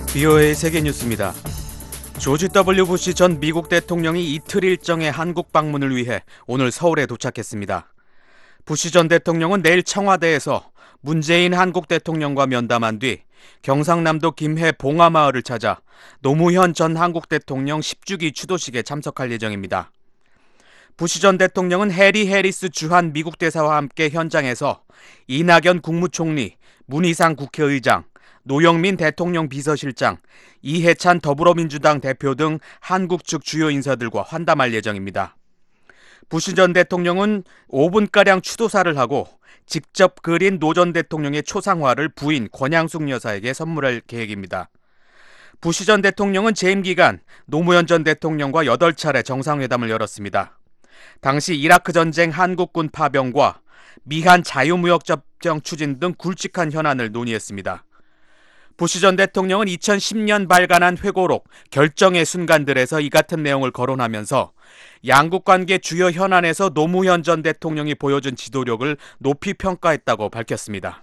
VOA 세계뉴스입니다. 조지 W. 부시 전 미국 대통령이 이틀 일정의 한국 방문을 위해 오늘 서울에 도착했습니다. 부시 전 대통령은 내일 청와대에서 문재인 한국 대통령과 면담한 뒤 경상남도 김해 봉화마을을 찾아 노무현 전 한국 대통령 10주기 추도식에 참석할 예정입니다. 부시 전 대통령은 해리 해리스 주한 미국 대사와 함께 현장에서 이낙연 국무총리, 문희상 국회의장, 노영민 대통령 비서실장, 이해찬 더불어민주당 대표 등 한국 측 주요 인사들과 환담할 예정입니다. 부시 전 대통령은 5분가량 추도사를 하고 직접 그린 노 전 대통령의 초상화를 부인 권양숙 여사에게 선물할 계획입니다. 부시 전 대통령은 재임 기간 노무현 전 대통령과 8차례 정상회담을 열었습니다. 당시 이라크 전쟁 한국군 파병과 미한 자유무역협정 추진 등 굵직한 현안을 논의했습니다. 부시 전 대통령은 2010년 발간한 회고록 결정의 순간들에서 이 같은 내용을 거론하면서 양국 관계 주요 현안에서 노무현 전 대통령이 보여준 지도력을 높이 평가했다고 밝혔습니다.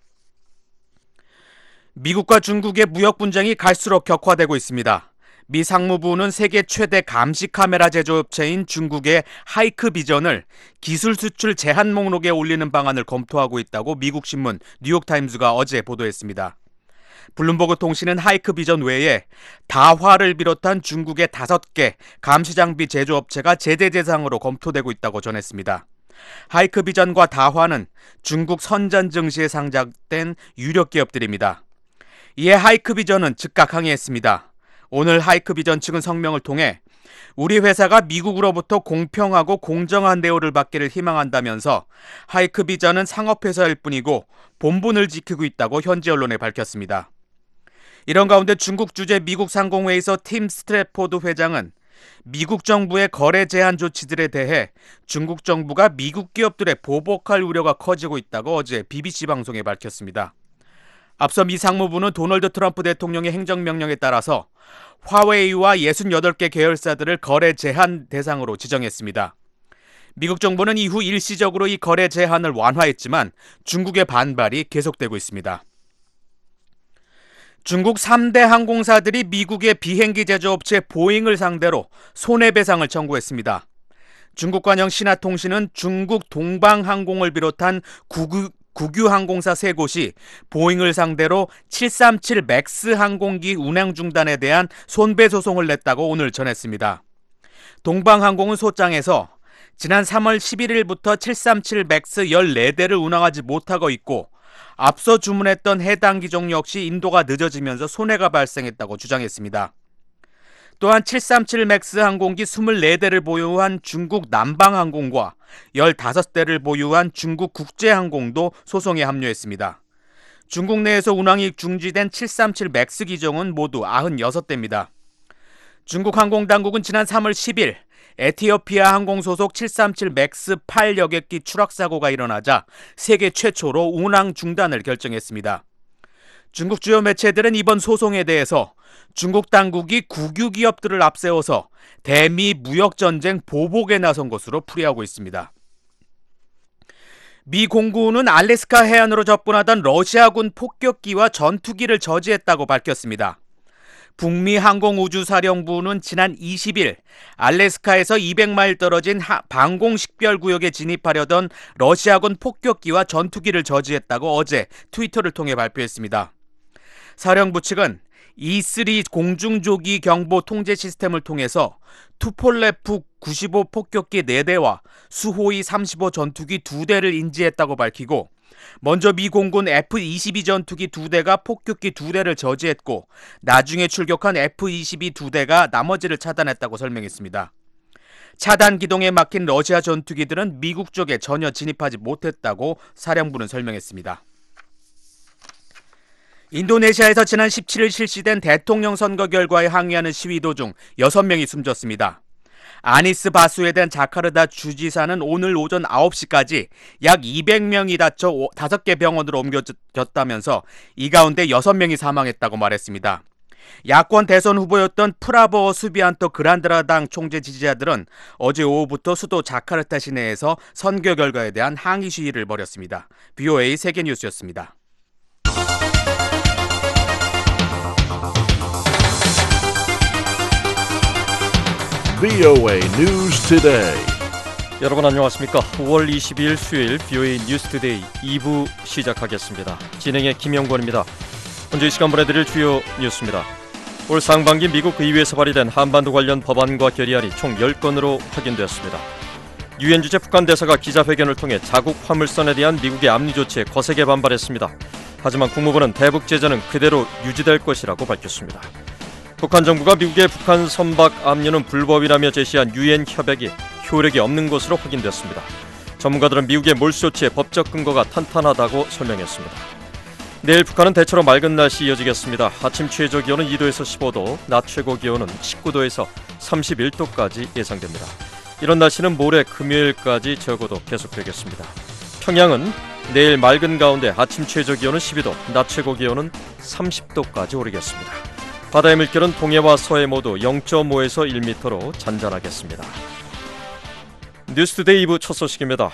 미국과 중국의 무역 분쟁이 갈수록 격화되고 있습니다. 미 상무부는 세계 최대 감시 카메라 제조업체인 중국의 하이크비전을 기술 수출 제한 목록에 올리는 방안을 검토하고 있다고 미국 신문 뉴욕타임즈가 어제 보도했습니다. 블룸버그 통신은 하이크비전 외에 다화를 비롯한 중국의 5개 감시장비 제조업체가 제재 대상으로 검토되고 있다고 전했습니다. 하이크비전과 다화는 중국 선전 증시에 상장된 유력 기업들입니다. 이에 하이크비전은 즉각 항의했습니다. 오늘 하이크비전 측은 성명을 통해 우리 회사가 미국으로부터 공평하고 공정한 대우를 받기를 희망한다면서 하이크비전은 상업회사일 뿐이고 본분을 지키고 있다고 현지 언론에 밝혔습니다. 이런 가운데 중국 주재 미국 상공회의소 팀 스트래포드 회장은 미국 정부의 거래 제한 조치들에 대해 중국 정부가 미국 기업들에 보복할 우려가 커지고 있다고 어제 BBC 방송에 밝혔습니다. 앞서 미 상무부는 도널드 트럼프 대통령의 행정명령에 따라서 화웨이와 68개 계열사들을 거래 제한 대상으로 지정했습니다. 미국 정부는 이후 일시적으로 이 거래 제한을 완화했지만 중국의 반발이 계속되고 있습니다. 중국 3대 항공사들이 미국의 비행기 제조업체 보잉을 상대로 손해배상을 청구했습니다. 중국 관영 신화통신은 중국 동방항공을 비롯한 국유항공사 3곳이 보잉을 상대로 737 맥스 항공기 운항 중단에 대한 손배소송을 냈다고 오늘 전했습니다. 동방항공은 소장에서 지난 3월 11일부터 737 맥스 14대를 운항하지 못하고 있고 앞서 주문했던 해당 기종 역시 인도가 늦어지면서 손해가 발생했다고 주장했습니다. 또한 737 맥스 항공기 24대를 보유한 중국 남방항공과 15대를 보유한 중국 국제항공도 소송에 합류했습니다. 중국 내에서 운항이 중지된 737 맥스 기종은 모두 96대입니다. 중국 항공당국은 지난 3월 10일 에티오피아 항공 소속 737 맥스 8 여객기 추락사고가 일어나자 세계 최초로 운항 중단을 결정했습니다. 중국 주요 매체들은 이번 소송에 대해서 중국 당국이 국유 기업들을 앞세워서 대미 무역전쟁 보복에 나선 것으로 풀이하고 있습니다. 미 공군은 알래스카 해안으로 접근하던 러시아군 폭격기와 전투기를 저지했다고 밝혔습니다. 북미 항공우주사령부는 지난 20일 알래스카에서 200마일 떨어진 방공식별구역에 진입하려던 러시아군 폭격기와 전투기를 저지했다고 어제 트위터를 통해 발표했습니다. 사령부 측은 E3 공중조기 경보 통제 시스템을 통해서 투폴레프 95 폭격기 4대와 수호이 35 전투기 2대를 인지했다고 밝히고 먼저 미 공군 F-22 전투기 2대가 폭격기 2대를 저지했고 나중에 출격한 F-22 2대가 나머지를 차단했다고 설명했습니다. 차단 기동에 막힌 러시아 전투기들은 미국 쪽에 전혀 진입하지 못했다고 사령부는 설명했습니다. 인도네시아에서 지난 17일 실시된 대통령 선거 결과에 항의하는 시위 도중 6명이 숨졌습니다. 아니스 바수에덴 자카르타 주지사는 오늘 오전 9시까지 약 200명이 다쳐 5개 병원으로 옮겨졌다면서 이 가운데 6명이 사망했다고 말했습니다. 야권 대선 후보였던 프라보어 수비안토 그란드라당 총재 지지자들은 어제 오후부터 수도 자카르타 시내에서 선거 결과에 대한 항의 시위를 벌였습니다. VOA 세계뉴스였습니다. VOA News Today. 여러분 안녕하십니까? 5월 22일 수요일 VOA 뉴스 투데이 2부 시작하겠습니다. 진행의 김영권입니다. 먼저 이 시간 보내드릴 주요 뉴스입니다. 올 상반기 미국 의회에서 발의된 한반도 관련 법안과 결의안이 총 10건으로 확인되었습니다. 유엔 주재 북한 대사가 기자회견을 통해 자국 화물선에 대한 미국의 압류 조치에 거세게 반발했습니다. 하지만 국무부는 대북 제재는 그대로 유지될 것이라고 밝혔습니다. 북한 정부가 미국의 북한 선박 압류는 불법이라며 제시한 유엔 협약이 효력이 없는 것으로 확인됐습니다. 전문가들은 미국의 몰수 조치의 법적 근거가 탄탄하다고 설명했습니다. 내일 북한은 대체로 맑은 날씨 이어지겠습니다. 아침 최저 기온은 2도에서 15도, 낮 최고 기온은 19도에서 31도까지 예상됩니다. 이런 날씨는 모레 금요일까지 적어도 계속되겠습니다. 평양은 내일 맑은 가운데 아침 최저 기온은 12도, 낮 최고 기온은 30도까지 오르겠습니다. 바다의 물결은 동해와 서해 모두 0.5에서 1m로 잔잔하겠습니다. 뉴스투데이 2부 첫 소식입니다.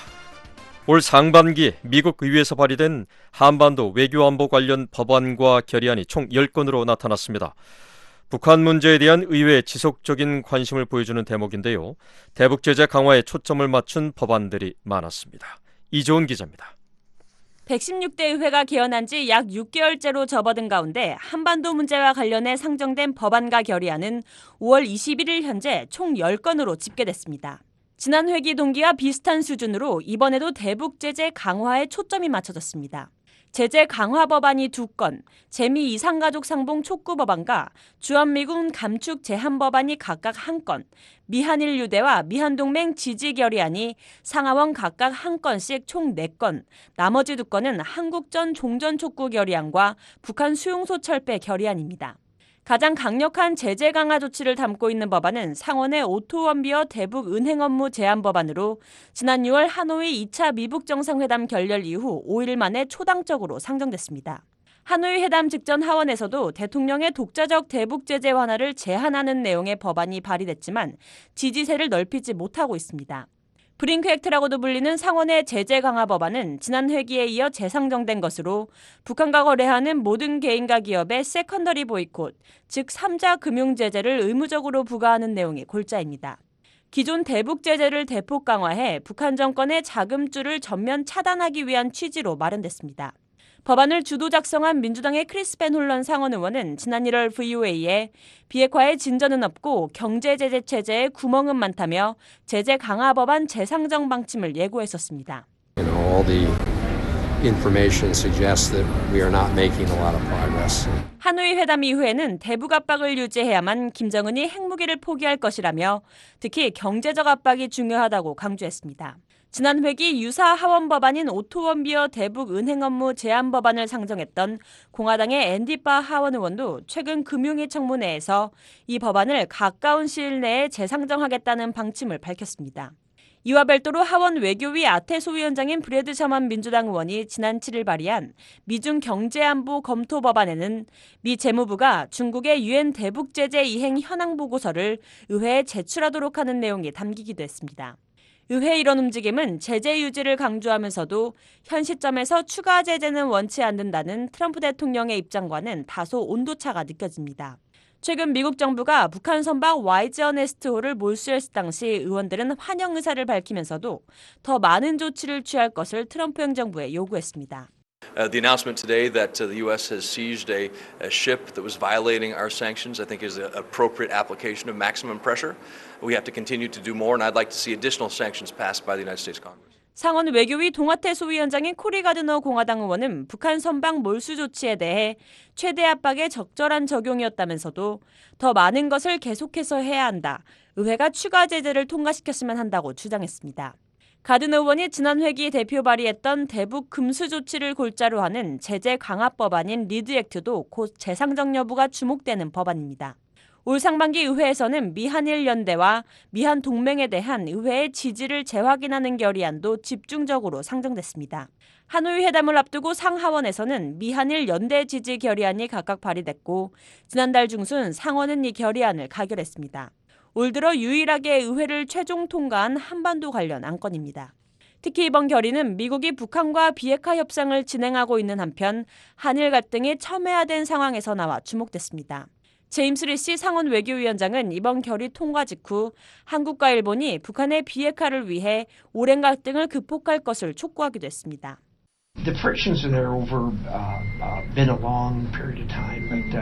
올 상반기 미국 의회에서 발의된 한반도 외교안보 관련 법안과 결의안이 총 10건으로 나타났습니다. 북한 문제에 대한 의회의 지속적인 관심을 보여주는 대목인데요. 대북 제재 강화에 초점을 맞춘 법안들이 많았습니다. 이조은 기자입니다. 116대 의회가 개헌한 지 약 6개월째로 접어든 가운데 한반도 문제와 관련해 상정된 법안과 결의안은 5월 21일 현재 총 10건으로 집계됐습니다. 지난 회기 동기와 비슷한 수준으로 이번에도 대북 제재 강화에 초점이 맞춰졌습니다. 제재 강화 법안이 2건, 재미 이상가족 상봉 촉구 법안과 주한미군 감축 제한 법안이 각각 1건, 미한일 유대와 미한동맹 지지 결의안이 상하원 각각 1건씩 총 4건, 나머지 2건은 한국전 종전 촉구 결의안과 북한 수용소 철폐 결의안입니다. 가장 강력한 제재 강화 조치를 담고 있는 법안은 상원의 오토 원비어 대북 은행 업무 제한 법안으로 지난 6월 하노이 2차 미북 정상회담 결렬 이후 5일 만에 초당적으로 상정됐습니다. 하노이 회담 직전 하원에서도 대통령의 독자적 대북 제재 완화를 제한하는 내용의 법안이 발의됐지만 지지세를 넓히지 못하고 있습니다. 브링크 액트라고도 불리는 상원의 제재 강화 법안은 지난 회기에 이어 재상정된 것으로 북한과 거래하는 모든 개인과 기업의 세컨더리 보이콧, 즉 3자 금융 제재를 의무적으로 부과하는 내용이 골자입니다. 기존 대북 제재를 대폭 강화해 북한 정권의 자금줄을 전면 차단하기 위한 취지로 마련됐습니다. 법안을 주도 작성한 민주당의 크리스 벤 홀런 상원 의원은 지난 1월 VOA에 비핵화에 진전은 없고 경제 제재 체제에 구멍은 많다며 제재 강화 법안 재상정 방침을 예고했었습니다. All the information suggests that we are not making a lot of progress. 하노이 회담 이후에는 대북 압박을 유지해야만 김정은이 핵무기를 포기할 것이라며 특히 경제적 압박이 중요하다고 강조했습니다. 지난 회기 유사 하원 법안인 오토 원비어 대북 은행 업무 제한 법안을 상정했던 공화당의 앤디 바 하원 의원도 최근 금융위 청문회에서 이 법안을 가까운 시일 내에 재상정하겠다는 방침을 밝혔습니다. 이와 별도로 하원 외교위 아태 소위원장인 브래드 셔먼 민주당 의원이 지난 7일 발의한 미중 경제안보 검토 법안에는 미 재무부가 중국의 유엔 대북 제재 이행 현황 보고서를 의회에 제출하도록 하는 내용이 담기기도 했습니다. 의회 이런 움직임은 제재 유지를 강조하면서도 현 시점에서 추가 제재는 원치 않는다는 트럼프 대통령의 입장과는 다소 온도차가 느껴집니다. 최근 미국 정부가 북한 선박 와이즈 어네스트호를 몰수했을 당시 의원들은 환영 의사를 밝히면서도 더 많은 조치를 취할 것을 트럼프 행정부에 요구했습니다. The announcement today that the U.S. has seized a ship that was violating our sanctions, I think, is an appropriate application of maximum pressure. We have to continue to do more, and I'd like to see additional sanctions passed by the United States Congress. 상원 외교위 동아태 소위원장인 코리 가드너 공화당 의원은 북한 선박 몰수 조치에 대해 최대 압박의 적절한 적용이었다면서도 더 많은 것을 계속해서 해야 한다. 의회가 추가 제재를 통과시켰으면 한다고 주장했습니다. 가든 의원이 지난 회기 대표 발의했던 대북 금수 조치를 골자로 하는 제재 강화 법안인 리드 액트도 곧 재상정 여부가 주목되는 법안입니다. 올 상반기 의회에서는 미한일 연대와 미한 동맹에 대한 의회의 지지를 재확인하는 결의안도 집중적으로 상정됐습니다. 하노이 회담을 앞두고 상하원에서는 미한일 연대 지지 결의안이 각각 발의됐고 지난달 중순 상원은 이 결의안을 가결했습니다. 올 들어 유일하게 의회를 최종 통과한 한반도 관련 안건입니다. 특히 이번 결의는 미국이 북한과 비핵화 협상을 진행하고 있는 한편 한일 갈등이 첨예화된 상황에서 나와 주목됐습니다. 제임스 리시 상원 외교위원장은 이번 결의 통과 직후 한국과 일본이 북한의 비핵화를 위해 오랜 갈등을 극복할 것을 촉구하기도 했습니다. The frictions are there over been a long period of time, but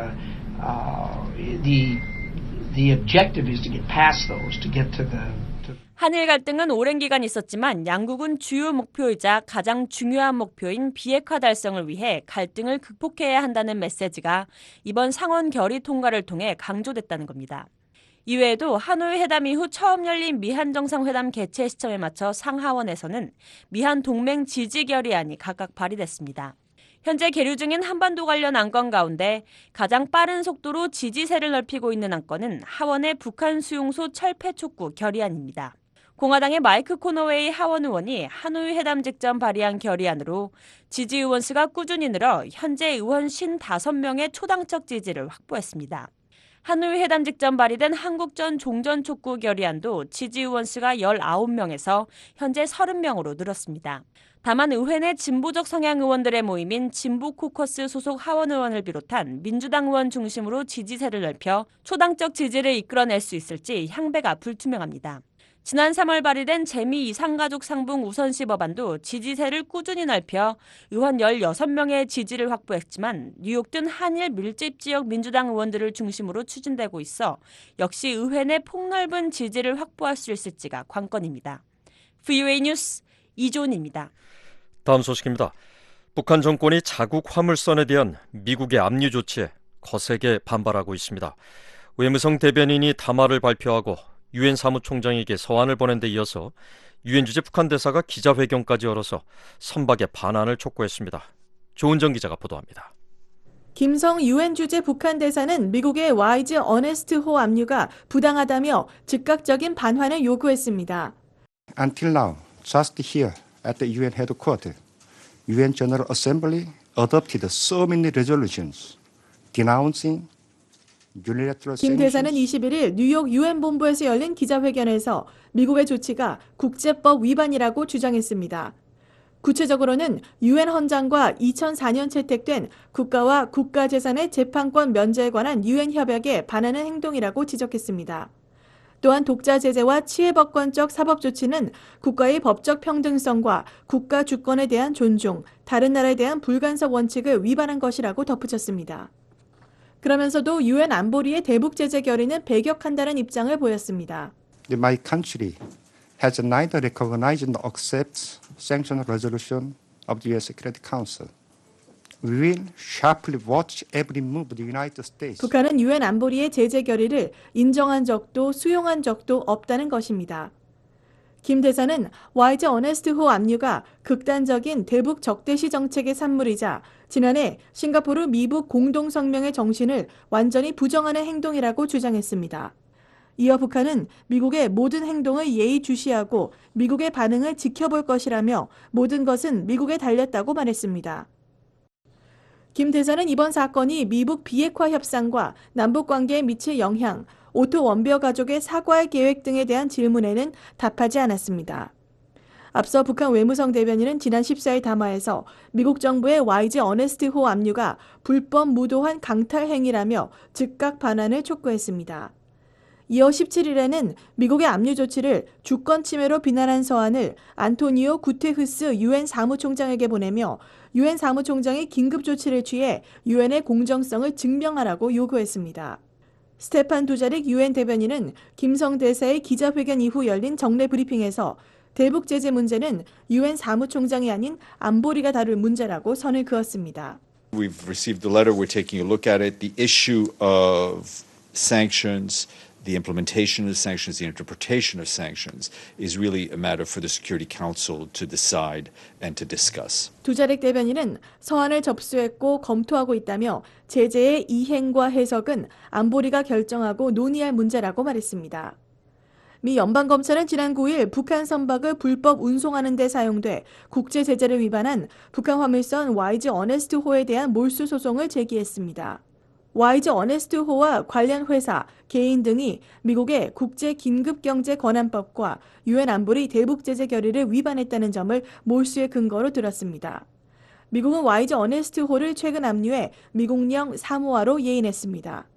the objective is to get past those, to get to the. 한일 갈등은 오랜 기간 있었지만 양국은 주요 목표이자 가장 중요한 목표인 비핵화 달성을 위해 갈등을 극복해야 한다는 메시지가 이번 상원 결의 통과를 통해 강조됐다는 겁니다. 이외에도 하노이 회담 이후 처음 열린 미한 정상회담 개최 시점에 맞춰 상하원에서는 미한 동맹 지지 결의안이 각각 발의됐습니다. 현재 계류 중인 한반도 관련 안건 가운데 가장 빠른 속도로 지지세를 넓히고 있는 안건은 하원의 북한 수용소 철폐 촉구 결의안입니다. 공화당의 마이크 코너웨이 하원 의원이 하노이 회담 직전 발의한 결의안으로 지지 의원 수가 꾸준히 늘어 현재 의원 55명의 초당적 지지를 확보했습니다. 하노이 회담 직전 발의된 한국전 종전 촉구 결의안도 지지 의원 수가 19명에서 현재 30명으로 늘었습니다. 다만 의회 내 진보적 성향 의원들의 모임인 진보 코커스 소속 하원 의원을 비롯한 민주당 의원 중심으로 지지세를 넓혀 초당적 지지를 이끌어낼 수 있을지 향배가 불투명합니다. 지난 3월 발의된 재미 이상가족 상봉 우선시 법안도 지지세를 꾸준히 넓혀 의원 16명의 지지를 확보했지만 뉴욕 등 한일 밀집 지역 민주당 의원들을 중심으로 추진되고 있어 역시 의회 내 폭넓은 지지를 확보할 수 있을지가 관건입니다. VOA 뉴스 이조은입니다. 다음 소식입니다. 북한 정권이 자국 화물선에 대한 미국의 압류 조치에 거세게 반발하고 있습니다. 외무성 대변인이 담화를 발표하고 유엔 사무총장에게 서한을 보낸 데 이어서 유엔 주재 북한 대사가 기자회견까지 열어서 선박의 반환을 촉구했습니다. 조은정 기자가 보도합니다. 김성 유엔 주재 북한 대사는 미국의 와이즈 어네스트 호 압류가 부당하다며 즉각적인 반환을 요구했습니다. Until now, just here at the UN headquarters, UN General Assembly adopted so many resolutions denouncing 김 대사는 21일 뉴욕 유엔 본부에서 열린 기자회견에서 미국의 조치가 국제법 위반이라고 주장했습니다. 구체적으로는 유엔 헌장과 2004년 채택된 국가와 국가재산의 재판권 면제에 관한 유엔 협약에 반하는 행동이라고 지적했습니다. 또한 독자 제재와 치해법권적 사법 조치는 국가의 법적 평등성과 국가 주권에 대한 존중, 다른 나라에 대한 불간섭 원칙을 위반한 것이라고 덧붙였습니다. 그러면서도 유엔 안보리의 대북 제재 결의는 배격한다는 입장을 보였습니다. My country has neither recognized nor accepts sanction resolution of the U.S. Security Council. We will sharply watch every move of the United States. 북한은 유엔 안보리의 제재 결의를 인정한 적도 수용한 적도 없다는 것입니다. 김 대사는 와이즈 어네스트 호 압류가 극단적인 대북 적대시 정책의 산물이자 지난해 싱가포르 미북 공동성명의 정신을 완전히 부정하는 행동이라고 주장했습니다. 이어 북한은 미국의 모든 행동을 예의주시하고 미국의 반응을 지켜볼 것이라며 모든 것은 미국에 달렸다고 말했습니다. 김 대사는 이번 사건이 미북 비핵화 협상과 남북관계에 미칠 영향, 오토 원비어 가족의 사과의 계획 등에 대한 질문에는 답하지 않았습니다. 앞서 북한 외무성 대변인은 지난 14일 담화에서 미국 정부의 와이즈 어네스트 호 압류가 불법 무도한 강탈 행위라며 즉각 반환을 촉구했습니다. 이어 17일에는 미국의 압류 조치를 주권 침해로 비난한 서한을 안토니오 구테흐스 유엔 사무총장에게 보내며 유엔 사무총장이 긴급 조치를 취해 유엔의 공정성을 증명하라고 요구했습니다. 스테판 두자릭 유엔 대변인은 김성 대사의 기자회견 이후 열린 정례 브리핑에서 대북 제재 문제는 유엔 사무총장이 아닌 안보리가 다룰 문제라고 선을 그었습니다. We've received the letter. We're taking a look at it. The issue of sanctions, the implementation of sanctions, the interpretation of sanctions is really a matter for the Security Council to decide and to discuss. 두자릭 대변인은 서한을 접수했고 검토하고 있다며 제재의 이행과 해석은 안보리가 결정하고 논의할 문제라고 말했습니다. 미 연방검찰은 지난 9일 북한 선박을 불법 운송하는 데 사용돼 국제 제재를 위반한 북한 화물선 와이즈 어네스트 호에 대한 몰수 소송을 제기했습니다. 와이즈 어네스트 호와 관련 회사, 개인 등이 미국의 국제 긴급 경제 권한법과 유엔 안보리 대북 제재 결의를 위반했다는 점을 몰수의 근거로 들었습니다. 미국은 와이즈 어네스트 호를 최근 압류해 미국령 사모아로 예인했습니다.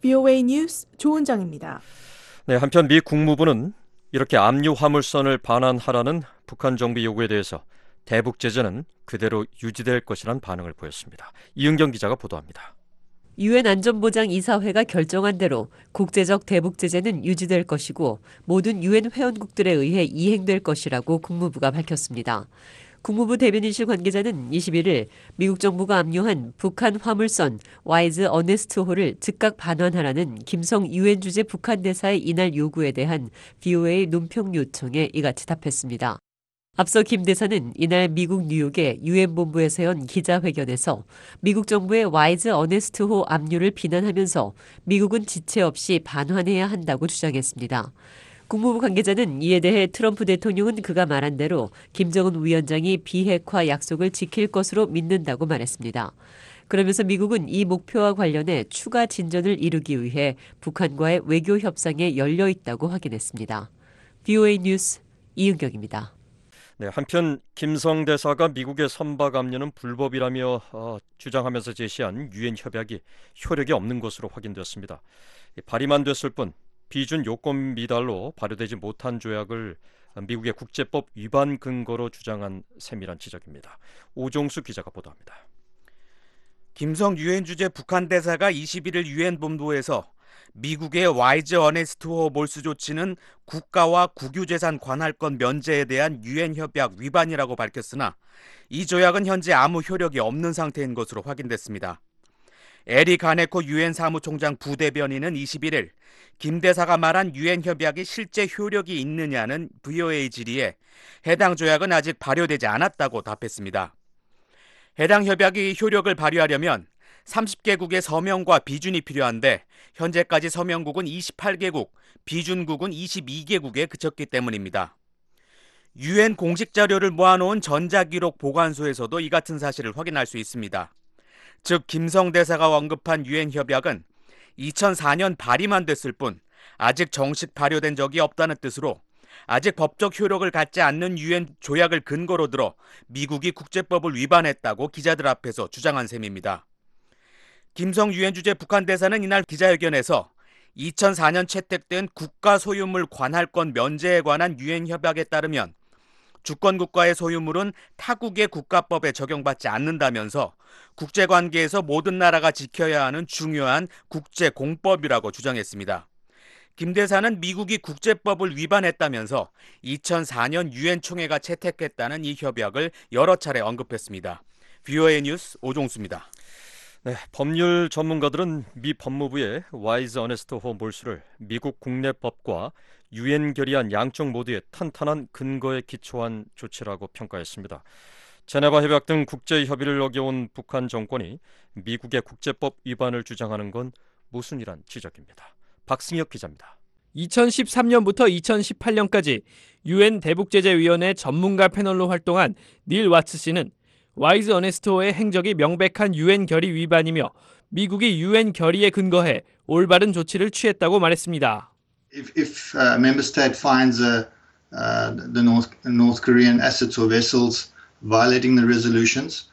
VOA 뉴스 조은정입니다. 네, 한편 미 국무부는 이렇게 압류 화물선을 반환하라는 북한 정부 요구에 대해서 대북 제재는 그대로 유지될 것이라는 반응을 보였습니다. 이은경 기자가 보도합니다. 유엔 안전보장이사회가 결정한 대로 국제적 대북 제재는 유지될 것이고 모든 유엔 회원국들에 의해 이행될 것이라고 국무부가 밝혔습니다. 국무부 대변인실 관계자는 21일 미국 정부가 압류한 북한 화물선 와이즈 어네스트호를 즉각 반환하라는 김성 유엔 주재 북한 대사의 이날 요구에 대한 VOA 논평 요청에 이같이 답했습니다. 앞서 김 대사는 이날 미국 뉴욕의 유엔 본부에서 연 기자회견에서 미국 정부의 와이즈 어네스트호 압류를 비난하면서 미국은 지체 없이 반환해야 한다고 주장했습니다. 국무부 관계자는 이에 대해 트럼프 대통령은 그가 말한 대로 김정은 위원장이 비핵화 약속을 지킬 것으로 믿는다고 말했습니다. 그러면서 미국은 이 목표와 관련해 추가 진전을 이루기 위해 북한과의 외교 협상에 열려 있다고 확인했습니다. VOA 뉴스 이은경입니다. 네, 한편 김성 대사가 미국의 선박 압류는 불법이라며 주장하면서 제시한 유엔 협약이 효력이 없는 것으로 확인되었습니다. 발의만 됐을 뿐 비준 요건 미달로 발효되지 못한 조약을 미국의 국제법 위반 근거로 주장한 셈이란 지적입니다. 오종수 기자가 보도합니다. 김성 유엔 주재 북한 대사가 21일 유엔 본부에서 미국의 와이즈 어네스트호 몰수 조치는 국가와 국유재산 관할권 면제에 대한 유엔 협약 위반이라고 밝혔으나 이 조약은 현재 아무 효력이 없는 상태인 것으로 확인됐습니다. 에리 가네코 유엔 사무총장 부대변인은 21일 김 대사가 말한 유엔 협약이 실제 효력이 있느냐는 VOA 질의에 해당 조약은 아직 발효되지 않았다고 답했습니다. 해당 협약이 효력을 발휘하려면 30개국의 서명과 비준이 필요한데 현재까지 서명국은 28개국, 비준국은 22개국에 그쳤기 때문입니다. 유엔 공식 자료를 모아놓은 전자기록 보관소에서도 이 같은 사실을 확인할 수 있습니다. 즉 김성 대사가 언급한 유엔 협약은 2004년 발의만 됐을 뿐 아직 정식 발효된 적이 없다는 뜻으로 아직 법적 효력을 갖지 않는 유엔 조약을 근거로 들어 미국이 국제법을 위반했다고 기자들 앞에서 주장한 셈입니다. 김성 유엔 주재 북한 대사는 이날 기자회견에서 2004년 채택된 국가 소유물 관할권 면제에 관한 유엔 협약에 따르면 주권 국가의 소유물은 타국의 국가법에 적용받지 않는다면서 국제관계에서 모든 나라가 지켜야 하는 중요한 국제공법이라고 주장했습니다. 김 대사는 미국이 국제법을 위반했다면서 2004년 유엔 총회가 채택했다는 이 협약을 여러 차례 언급했습니다. VOA 뉴스 오종수입니다. 네, 법률 전문가들은 미 법무부의 와이즈 어네스트호 몰수를 미국 국내법과 유엔 결의안 양쪽 모두의 탄탄한 근거에 기초한 조치라고 평가했습니다. 제네바 협약 등 국제 협의를 어겨온 북한 정권이 미국의 국제법 위반을 주장하는 건 모순이란 지적입니다. 박승혁 기자입니다. 2013년부터 2018년까지 유엔 대북제재위원회 전문가 패널로 활동한 닐 와츠 씨는 와이즈 어네스트호의 행적이 명백한 유엔 결의 위반이며 미국이 유엔 결의에 근거해 올바른 조치를 취했다고 말했습니다. If a member state finds the North Korean assets or vessels violating the resolutions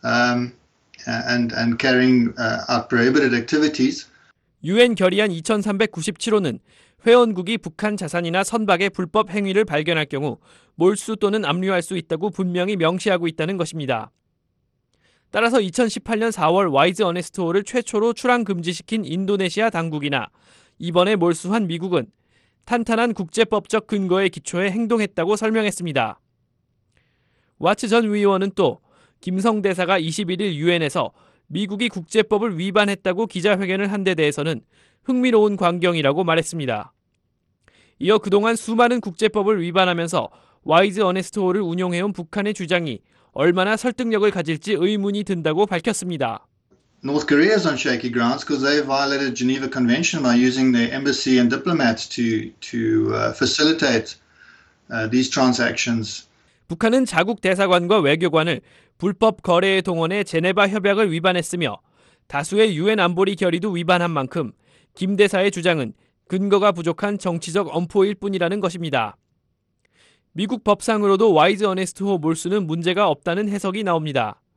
and carrying out prohibited activities, 유엔 결의안 2397호는 회원국이 북한 자산이나 선박의 불법 행위를 발견할 경우 몰수 또는 압류할 수 있다고 분명히 명시하고 있다는 것입니다. 따라서 2018년 4월 와이즈 어네스트호를 최초로 출항 금지시킨 인도네시아 당국이나 이번에 몰수한 미국은 탄탄한 국제법적 근거에 기초해 행동했다고 설명했습니다. 와츠 전 의원은 또 김성 대사가 21일 유엔에서 미국이 국제법을 위반했다고 기자회견을 한 데 대해서는 흥미로운 광경이라고 말했습니다. 이어 그동안 수많은 국제법을 위반하면서 와이즈 어네스트호를 운용해온 북한의 주장이 얼마나 설득력을 가질지 의문이 든다고 밝혔습니다. North Korea is on shaky grounds because they violated Geneva Convention by using their embassy and diplomats to facilitate these transactions. 북한은 자국 대사관과 외교관을 불법 거래에 동원해 제네바 협약을 위반했으며 다수의 유엔 안보리 결의도 위반한 만큼 김 대사의 주장은 근거가 부족한 정치적 엄포일 뿐이라는 것입니다. 미국 법상으로도 와이즈 어네스트호 몰수는 문제가 없다는 해석이 나옵니다.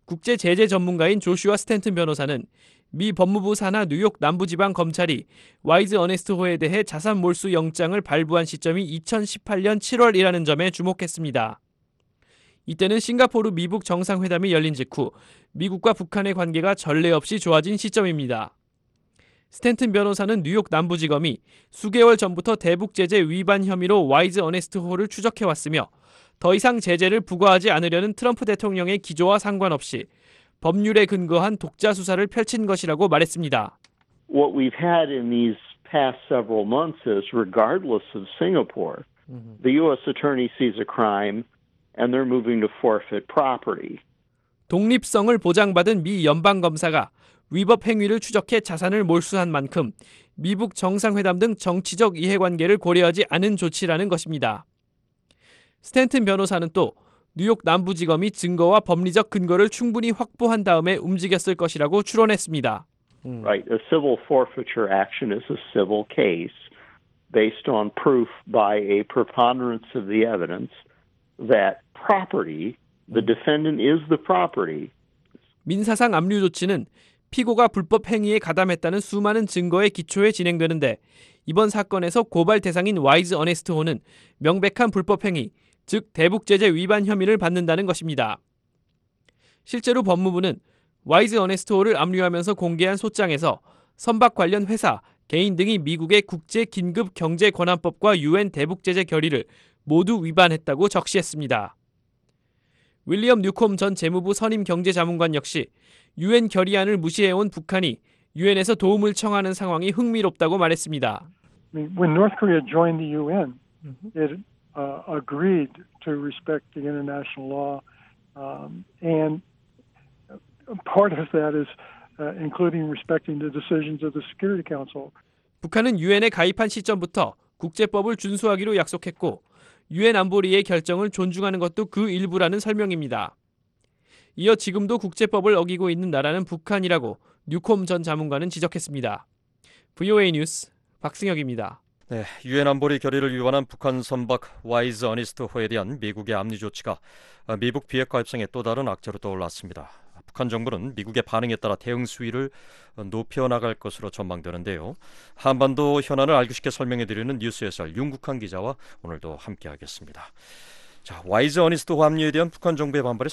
국제 제재 전문가인 조슈아 스탠튼 변호사는 미 법무부 산하 뉴욕 남부지방 검찰이 와이즈 어네스트호에 대해 자산 몰수 영장을 발부한 시점이 2018년 7월이라는 점에 주목했습니다. 이때는 싱가포르 미북 정상회담이 열린 직후 미국과 북한의 관계가 전례 없이 좋아진 시점입니다. 스탠튼 변호사는 뉴욕 남부지검이 수개월 전부터 대북 제재 위반 혐의로 와이즈 어네스트호를 추적해왔으며 더 이상 제재를 부과하지 않으려는 트럼프 대통령의 기조와 상관없이 법률에 근거한 독자 수사를 펼친 것이라고 말했습니다. What we've had in these past several months is, regardless of Singapore, the U.S. attorney sees a crime and they're moving to forfeit property. 독립성을 보장받은 미 연방검사가 위법 행위를 추적해 자산을 몰수한 만큼 미북 정상회담 등 정치적 이해관계를 고려하지 않은 조치라는 것입니다. 스탠튼 변호사는 또 뉴욕 남부지검이 증거와 법리적 근거를 충분히 확보한 다음에 움직였을 것이라고 추론했습니다. Right, a civil forfeiture action is a civil case based on proof by a preponderance of the evidence that property, the defendant is the property. 민사상 압류 조치는 피고가 불법 행위에 가담했다는 수많은 증거의 기초에 진행되는데 이번 사건에서 고발 대상인 와이즈 어네스트호는 명백한 불법 행위, 즉 대북 제재 위반 혐의를 받는다는 것입니다. 실제로 법무부는 와이즈 어네스트호를 압류하면서 공개한 소장에서 선박 관련 회사, 개인 등이 미국의 국제 긴급 경제 권한법과 유엔 대북 제재 결의를 모두 위반했다고 적시했습니다. 윌리엄 뉴콤 전 재무부 선임 경제자문관 역시 유엔 결의안을 무시해온 북한이 유엔에서 도움을 청하는 상황이 흥미롭다고 말했습니다. When North Korea joined the UN, it agreed to respect the international law, and part of that is including respecting the decisions of the Security Council. 북한은 유엔에 가입한 시점부터 국제법을 준수하기로 약속했고 유엔 안보리의 결정을 존중하는 것도 그 일부라는 설명입니다. 이어 지금도 국제법을 어기고 있는 나라는 북한이라고 뉴콤 전 자문관은 지적했습니다. VOA 뉴스 박승혁입니다. 네, 유엔 안보리 결의를 위반한 북한 선박 와이즈 어네스트호에 대한 미국의 압류 조치가 미북 비핵화 협상의 또 다른 악재로 떠올랐습니다. 북한 정부는 미국의 반응에 따라 대응 수위를 높여나갈 것으로 전망되는데요. 한반도 현안을 알기 쉽게 설명해드리는 뉴스해설 윤국한 기자와 오늘도 함께하겠습니다. 자, 와이즈 어네스트호 압류에 대한 북한 정부의 반발이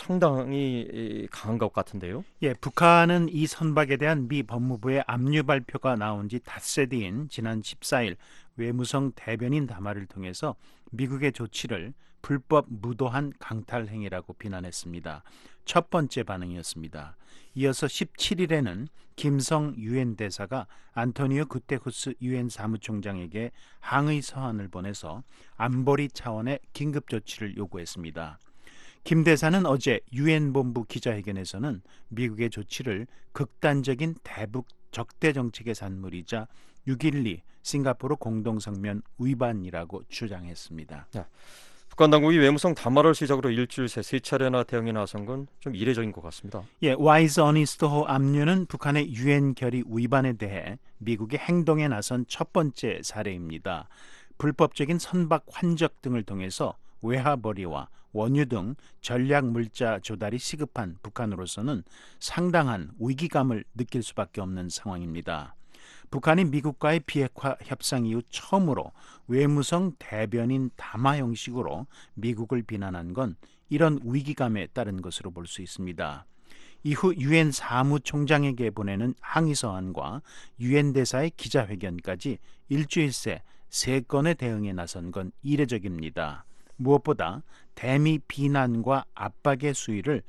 상당히 강한 것 같은데요. 예, 북한은 이 선박에 대한 미 법무부의 압류 발표가 나온 지 닷새 뒤인 지난 14일 외무성 대변인 담화를 통해서 미국의 조치를 불법 무도한 강탈 행위라고 비난했습니다. 첫 번째 반응이었습니다. 이어서 17일에는 김성 유엔 대사가 안토니오 구테후스 유엔 사무총장에게 항의 서한을 보내서 안보리 차원의 긴급 조치를 요구했습니다. 김 대사는 어제 유엔 본부 기자회견에서는 미국의 조치를 극단적인 대북 적대 정책의 산물이자 6.12 싱가포르 공동성명 위반이라고 주장했습니다. 네. 북한 당국이 외무성 담화를 시작으로 일주일 새 세 차례나 대응에 나선 건 좀 이례적인 것 같습니다. 예, 와이즈 어네스트호 압류는 북한의 유엔 결의 위반에 대해 미국의 행동에 나선 첫 번째 사례입니다. 불법적인 선박 환적 등을 통해서 외화벌이와 원유 등 전략 물자 조달이 시급한 북한으로서는 상당한 위기감을 느낄 수밖에 없는 상황입니다. 북한이 미국과의 비핵화 협상 이후 처음으로 외무성 대변인 담화 형식으로 미국을 비난한 건 이런 위기감에 따른 것으로 볼 수 있습니다. 이후 유엔 사무총장에게 보내는 항의서한과 유엔 대사의 기자회견까지 일주일 새 3건의 대응에 나선 건 이례적입니다. 무엇보다 대미 비난과 압박의 수위를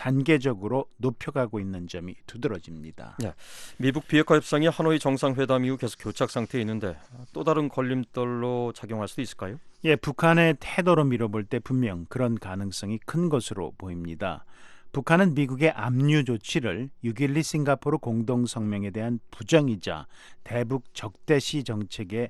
단계적으로 높여가고 있는 점이 두드러집니다. 네, 미북 비핵화 협상이 하노이 정상회담 이후 계속 교착 상태에 있는데 또 다른 걸림돌로 작용할 수도 있을까요? 예, 북한의 태도로 미뤄볼 때 분명 그런 가능성이 큰 것으로 보입니다. 북한은 미국의 압류 조치를 6.12 싱가포르 공동성명에 대한 부정이자 대북 적대시 정책의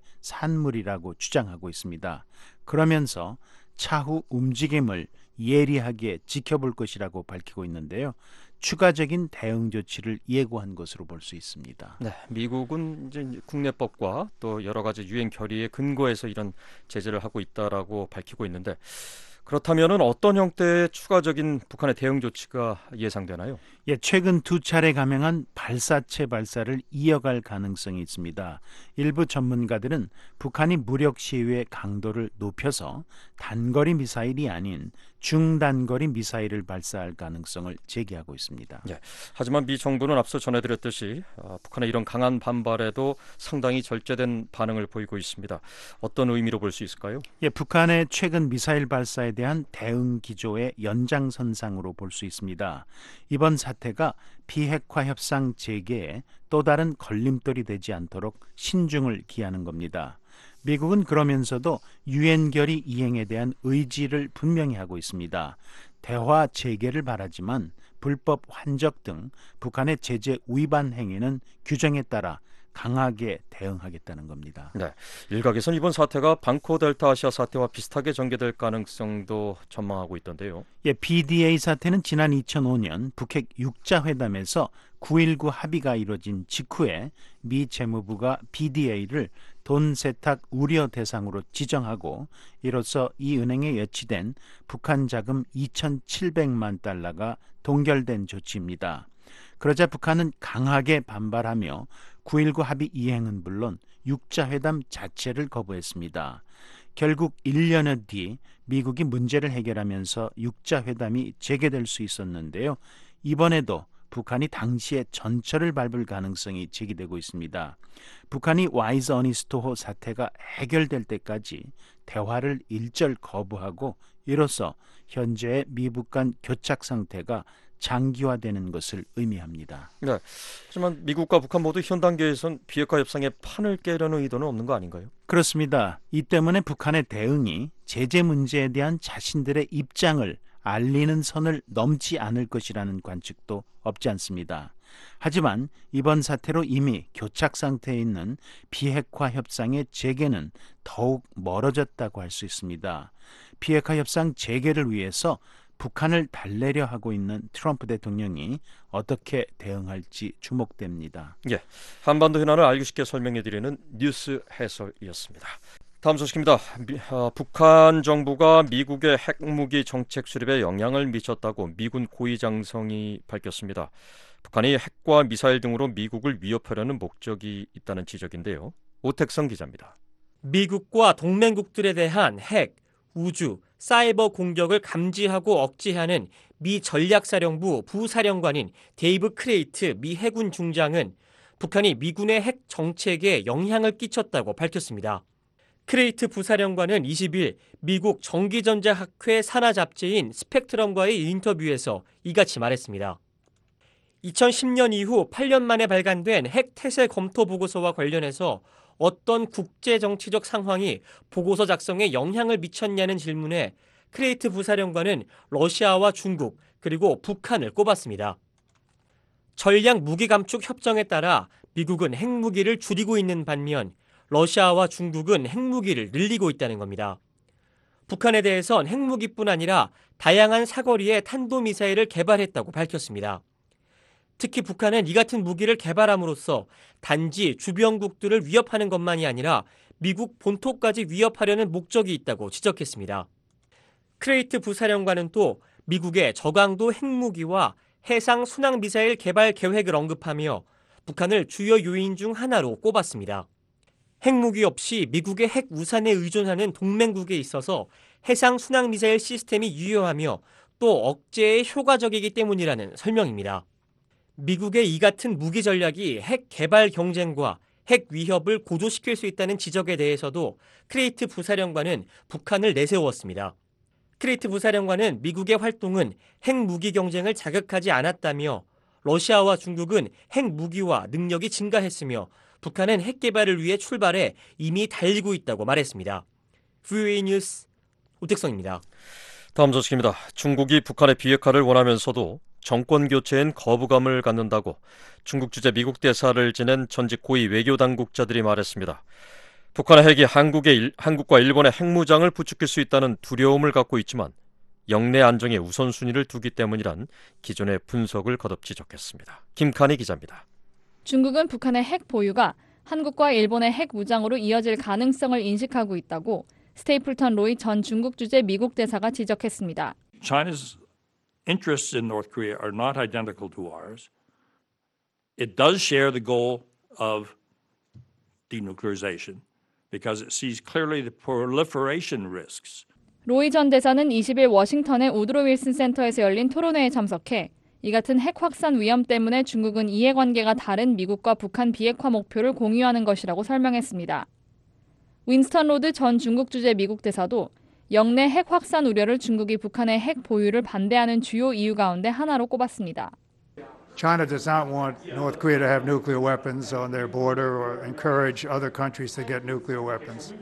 산물이라고 주장하고 있습니다. 그러면서 차후 움직임을 예리하게 지켜볼 것이라고 밝히고 있는데요. 추가적인 대응 조치를 예고한 것으로 볼 수 있습니다. 네, 미국은 이제 국내법과 또 여러 가지 유엔 결의에 근거해서 이런 제재를 하고 있다라고 밝히고 있는데 그렇다면 어떤 형태의 추가적인 북한의 대응 조치가 예상되나요? 최근 2차례 감행한 발사체 발사를 이어갈 가능성이 있습니다. 일부 전문가들은 북한이 무력 시위의 강도를 높여서 단거리 미사일이 아닌 중단거리 미사일을 발사할 가능성을 제기하고 있습니다. 하지만 미 정부는 앞서 전해드렸듯이 북한의 이런 강한 반발에도 상당히 절제된 반응을 보이고 있습니다. 어떤 의미로 볼 수 있을까요? 북한의 최근 미사일 발사에 대한 대응 기조의 연장선상으로 볼 수 있습니다. 이번 사태가 비핵화 협상 재개에 또 다른 걸림돌이 되지 않도록 신중을 기하는 겁니다. 미국은 그러면서도 유엔 결의 이행에 대한 의지를 분명히 하고 있습니다. 대화 재개를 바라지만 불법 환적 등 북한의 제재 위반 행위는 규정에 따라 강하게 대응하겠다는 겁니다. 일각에서는 이번 사태가 방코 델타 아시아 사태와 비슷하게 전개될 가능성도 전망하고 있던데요. BDA 사태는 지난 2005년 북핵 6자 회담에서 9.19 합의가 이뤄진 직후에 미 재무부가 BDA를 돈 세탁 우려 대상으로 지정하고 이로써 이 은행에 여치된 북한 자금 2,700만 달러가 동결된 조치입니다. 그러자 북한은 강하게 반발하며 9.19 합의 이행은 물론 6자 회담 자체를 거부했습니다. 결국 1년여 뒤 미국이 문제를 해결하면서 6자 회담이 재개될 수 있었는데요. 이번에도 북한이 당시의 전철을 밟을 가능성이 제기되고 있습니다. 북한이 와이즈 어니스트호 사태가 해결될 때까지 대화를 일절 거부하고 이로써 현재의 미북 간 교착 상태가 장기화되는 것을 의미합니다. 하지만 미국과 북한 모두 현 단계에선 비핵화 협상의 판을 깨려는 의도는 없는 거 아닌가요? 그렇습니다. 이 때문에 북한의 대응이 제재 문제에 대한 자신들의 입장을 알리는 선을 넘지 않을 것이라는 관측도 없지 않습니다. 하지만 이번 사태로 이미 교착 상태에 있는 비핵화 협상의 재개는 더욱 멀어졌다고 할 수 있습니다. 비핵화 협상 재개를 위해서 북한을 달래려 하고 있는 트럼프 대통령이 어떻게 대응할지 주목됩니다. 한반도 현안을 알기 쉽게 설명해드리는 뉴스 해설이었습니다. 다음 소식입니다. 북한 정부가 미국의 핵무기 정책 수립에 영향을 미쳤다고 미군 고위장성이 밝혔습니다. 북한이 핵과 미사일 등으로 미국을 위협하려는 목적이 있다는 지적인데요. 오택성 기자입니다. 미국과 동맹국들에 대한 핵, 우주, 사이버 공격을 감지하고 억제하는 미 전략사령부 부사령관인 데이브 크레이트 미 해군 중장은 북한이 미군의 핵 정책에 영향을 끼쳤다고 밝혔습니다. 크레이트 부사령관은 20일 미국 전기전자학회 산하 잡지인 스펙트럼과의 인터뷰에서 이같이 말했습니다. 2010년 이후 8년 만에 발간된 핵 태세 검토 보고서와 관련해서 어떤 국제정치적 상황이 보고서 작성에 영향을 미쳤냐는 질문에 크레이트 부사령관은 러시아와 중국 그리고 북한을 꼽았습니다. 전략 무기 감축 협정에 따라 미국은 핵무기를 줄이고 있는 반면 러시아와 중국은 핵무기를 늘리고 있다는 겁니다. 북한에 대해선 핵무기뿐 아니라 다양한 사거리의 탄도미사일을 개발했다고 밝혔습니다. 특히 북한은 이 같은 무기를 개발함으로써 단지 주변국들을 위협하는 것만이 아니라 미국 본토까지 위협하려는 목적이 있다고 지적했습니다. 크레이트 부사령관은 또 미국의 저강도 핵무기와 해상 순항미사일 개발 계획을 언급하며 북한을 주요 요인 중 하나로 꼽았습니다. 핵무기 없이 미국의 핵 우산에 의존하는 동맹국에 있어서 해상 순항미사일 시스템이 유효하며 또 억제에 효과적이기 때문이라는 설명입니다. 미국의 이 같은 무기 전략이 핵 개발 경쟁과 핵 위협을 고조시킬 수 있다는 지적에 대해서도 크레이트 부사령관은 북한을 내세웠습니다. 크레이트 부사령관은 미국의 활동은 핵무기 경쟁을 자극하지 않았다며 러시아와 중국은 핵무기와 능력이 증가했으며 북한은 핵 개발을 위해 출발해 이미 달리고 있다고 말했습니다. VOA 뉴스 오택성입니다. 다음 소식입니다. 중국이 북한의 비핵화를 원하면서도 정권 교체엔 거부감을 갖는다고 중국 주재 미국 대사를 지낸 전직 고위 외교 당국자들이 말했습니다. 북한의 핵이 한국과 일본의 핵무장을 부추길 수 있다는 두려움을 갖고 있지만 영내 안정에 우선순위를 두기 때문이란 기존의 분석을 거듭 지적했습니다. 김칸희 기자입니다. 중국은 북한의 핵 보유가 한국과 일본의 핵 무장으로 이어질 가능성을 인식하고 있다고 스테이플턴 로이 전 중국 주재 미국 대사가 지적했습니다. China's interests in North Korea are not identical to ours. It does share the goal of denuclearization because it sees clearly the proliferation risks. 로이 전 대사는 20일 워싱턴의 우드로 윌슨 센터에서 열린 토론회에 참석해 이 같은 핵 확산 위험 때문에 중국은 이해관계가 다른 미국과 북한 비핵화 목표를 공유하는 것이라고 설명했습니다. 윈스턴 로드 전 중국 주재 미국 대사도 영내 핵 확산 우려를 중국이 북한의 핵 보유를 반대하는 주요 이유 가운데 하나로 꼽았습니다. China does not want North Korea to have nuclear weapons on their border or encourage other countries to get nuclear weapons.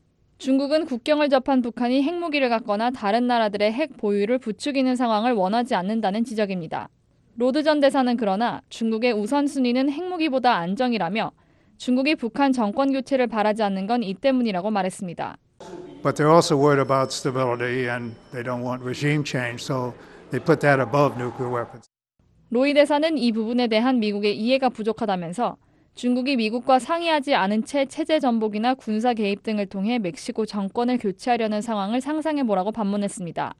중국은 국경을 접한 북한이 핵무기를 갖거나 다른 나라들의 핵 보유를 부추기는 상황을 원하지 않는다는 지적입니다. 로드 전 대사는 그러나 중국의 우선순위는 핵무기보다 안정이라며 중국이 북한 정권 교체를 바라지 않는 건 이 때문이라고 말했습니다. But they're also worried about stability and they don't want regime change, so they put that above nuclear weapons. 로이 대사는 이 부분에 대한 미국의 이해가 부족하다면서 중국이 미국과 상의하지 않은 채 체제 전복이나 군사 개입 등을 통해 멕시코 정권을 교체하려는 상황을 상상해보라고 반문했습니다.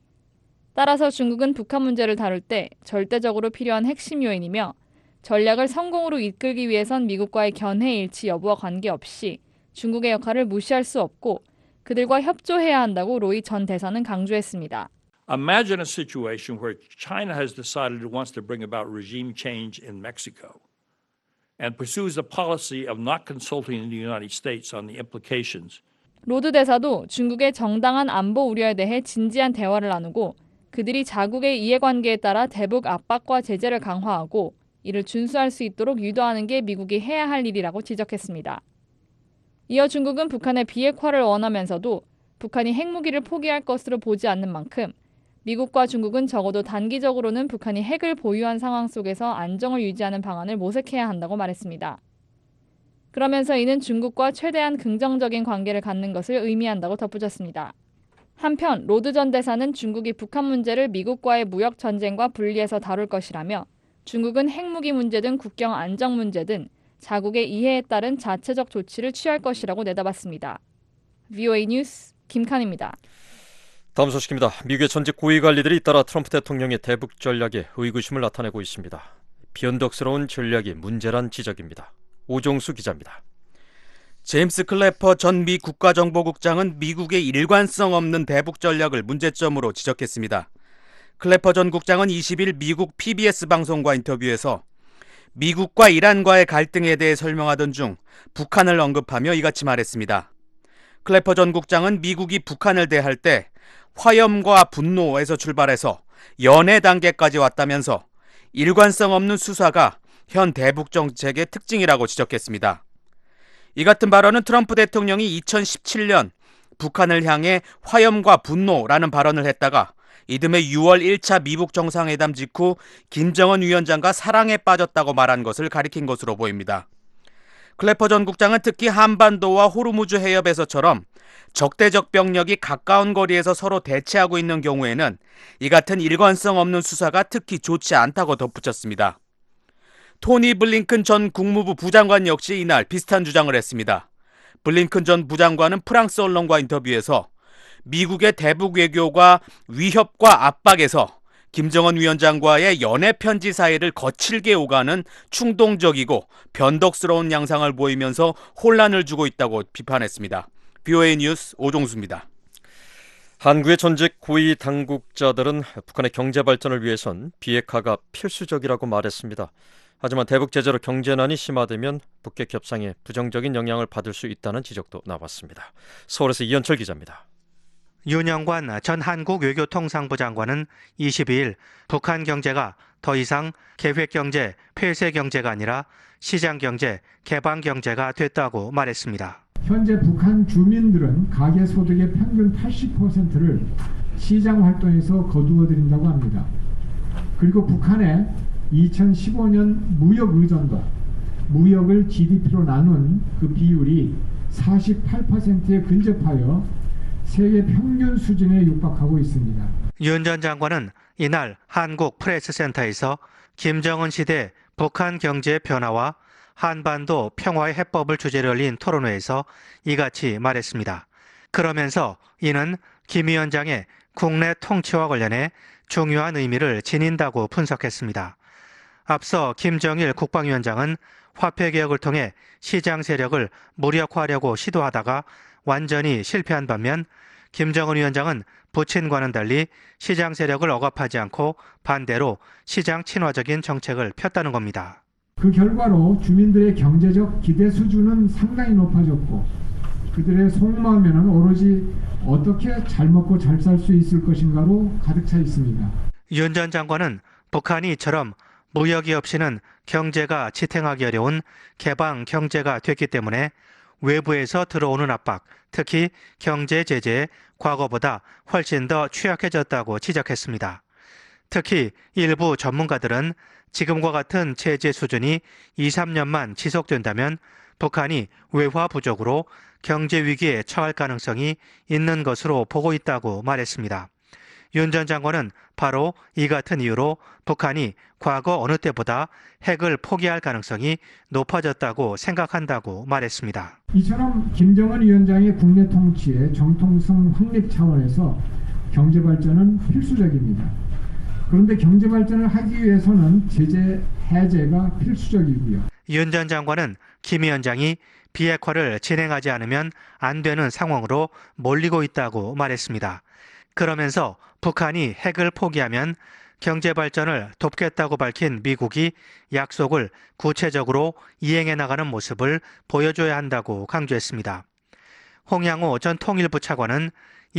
따라서 중국은 북한 문제를 다룰 때 절대적으로 필요한 핵심 요인이며 전략을 성공으로 이끌기 위해선 미국과의 견해 일치 여부와 관계없이 중국의 역할을 무시할 수 없고 그들과 협조해야 한다고 로이 전 대사는 강조했습니다. Imagine a situation where China has decided it wants to bring about regime change in Mexico and pursues a policy of not consulting the United States on the implications. 로드 대사도 중국의 정당한 안보 우려에 대해 진지한 대화를 나누고 그들이 자국의 이해관계에 따라 대북 압박과 제재를 강화하고 이를 준수할 수 있도록 유도하는 게 미국이 해야 할 일이라고 지적했습니다. 이어 중국은 북한의 비핵화를 원하면서도 북한이 핵무기를 포기할 것으로 보지 않는 만큼 미국과 중국은 적어도 단기적으로는 북한이 핵을 보유한 상황 속에서 안정을 유지하는 방안을 모색해야 한다고 말했습니다. 그러면서 이는 중국과 최대한 긍정적인 관계를 갖는 것을 의미한다고 덧붙였습니다. 한편 로드 전 대사는 중국이 북한 문제를 미국과의 무역 전쟁과 분리해서 다룰 것이라며 중국은 핵무기 문제 등 국경 안정 문제 등 자국의 이해에 따른 자체적 조치를 취할 것이라고 내다봤습니다. VOA 뉴스 김칸입니다. 다음 소식입니다. 미국의 전직 고위 관리들이 잇따라 트럼프 대통령의 대북 전략에 의구심을 나타내고 있습니다. 변덕스러운 전략이 문제란 지적입니다. 오종수 기자입니다. 제임스 클래퍼 전 미 국가정보국장은 미국의 일관성 없는 대북 전략을 문제점으로 지적했습니다. 클래퍼 전 국장은 20일 미국 PBS 방송과 인터뷰에서 미국과 이란과의 갈등에 대해 설명하던 중 북한을 언급하며 이같이 말했습니다. 클래퍼 전 국장은 미국이 북한을 대할 때 화염과 분노에서 출발해서 연애 단계까지 왔다면서 일관성 없는 수사가 현 대북 정책의 특징이라고 지적했습니다. 이 같은 발언은 트럼프 대통령이 2017년 북한을 향해 화염과 분노라는 발언을 했다가 이듬해 6월 1차 미북 정상회담 직후 김정은 위원장과 사랑에 빠졌다고 말한 것을 가리킨 것으로 보입니다. 클래퍼 전 국장은 특히 한반도와 호르무즈 해협에서처럼 적대적 병력이 가까운 거리에서 서로 대치하고 있는 경우에는 이 같은 일관성 없는 수사가 특히 좋지 않다고 덧붙였습니다. 토니 블링컨 전 국무부 부장관 역시 이날 비슷한 주장을 했습니다. 블링컨 전 부장관은 프랑스 언론과 인터뷰에서 미국의 대북 외교가 위협과 압박에서 김정은 위원장과의 연애 편지 사이를 거칠게 오가는 충동적이고 변덕스러운 양상을 보이면서 혼란을 주고 있다고 비판했습니다. VOA 뉴스 오종수입니다. 한국의 전직 고위 당국자들은 북한의 경제 발전을 위해선 비핵화가 필수적이라고 말했습니다. 하지만 대북 제재로 경제난이 심화되면 북핵 협상에 부정적인 영향을 받을 수 있다는 지적도 나왔습니다. 서울에서 이현철 기자입니다. 윤영관 전 한국 외교통상부 장관은 22일 북한 경제가 더 이상 계획경제, 폐쇄경제가 아니라 시장경제, 개방경제가 됐다고 말했습니다. 현재 북한 주민들은 가계소득의 평균 80%를 시장활동에서 거두어들인다고 합니다. 그리고 북한의 2015년 무역 의존도, 무역을 GDP로 나눈 그 비율이 48%에 근접하여 세계 평균 수준에 육박하고 있습니다. 윤 전 장관은 이날 한국 프레스센터에서 김정은 시대 북한 경제 변화와 한반도 평화의 해법을 주제로 열린 토론회에서 이같이 말했습니다. 그러면서 이는 김 위원장의 국내 통치와 관련해 중요한 의미를 지닌다고 분석했습니다. 앞서 김정일 국방위원장은 화폐개혁을 통해 시장 세력을 무력화하려고 시도하다가 완전히 실패한 반면 김정은 위원장은 부친과는 달리 시장 세력을 억압하지 않고 반대로 시장 친화적인 정책을 폈다는 겁니다. 그 결과로 주민들의 경제적 기대 수준은 상당히 높아졌고 그들의 속마음에는 오로지 어떻게 잘 먹고 잘 살 수 있을 것인가로 가득 차 있습니다. 윤 전 장관은 북한이 이처럼 무역이 없이는 경제가 지탱하기 어려운 개방 경제가 됐기 때문에 외부에서 들어오는 압박, 특히 경제 제재에 과거보다 훨씬 더 취약해졌다고 지적했습니다. 특히 일부 전문가들은 지금과 같은 제재 수준이 2, 3년만 지속된다면 북한이 외화 부족으로 경제 위기에 처할 가능성이 있는 것으로 보고 있다고 말했습니다. 윤 전 장관은 바로 이 같은 이유로 북한이 과거 어느 때보다 핵을 포기할 가능성이 높아졌다고 생각한다고 말했습니다. 이처럼 김정은 위원장의 국내 통치의 정통성 확립 차원에서 경제 발전은 필수적입니다. 그런데 경제 발전을 하기 위해서는 제재 해제가 필수적이고요. 윤 전 장관은 김 위원장이 비핵화를 진행하지 않으면 안 되는 상황으로 몰리고 있다고 말했습니다. 그러면서 북한이 핵을 포기하면 경제 발전을 돕겠다고 밝힌 미국이 약속을 구체적으로 이행해 나가는 모습을 보여줘야 한다고 강조했습니다. 홍양호 전 통일부 차관은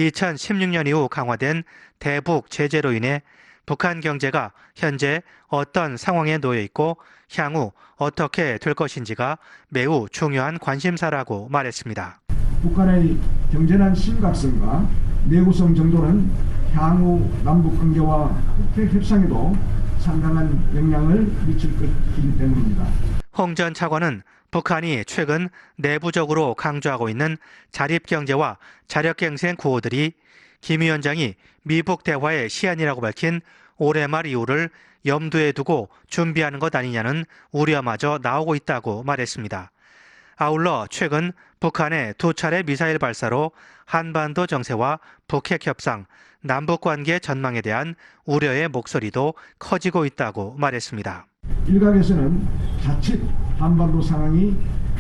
2016년 이후 강화된 대북 제재로 인해 북한 경제가 현재 어떤 상황에 놓여 있고 향후 어떻게 될 것인지가 매우 중요한 관심사라고 말했습니다. 북한의 경제난 심각성과 내구성 정도는 향후 남북관계와 국회 협상에도 상당한 영향을 미칠 것이기 때문입니다. 홍 전 차관은 북한이 최근 내부적으로 강조하고 있는 자립경제와 자력갱생 구호들이 김 위원장이 미북 대화의 시안이라고 밝힌 올해 말 이후를 염두에 두고 준비하는 것 아니냐는 우려마저 나오고 있다고 말했습니다. 아울러 최근 북한의 2차례 미사일 발사로 한반도 정세와 북핵 협상, 남북관계 전망에 대한 우려의 목소리도 커지고 있다고 말했습니다. 일각에서는 자칫 한반도 상황이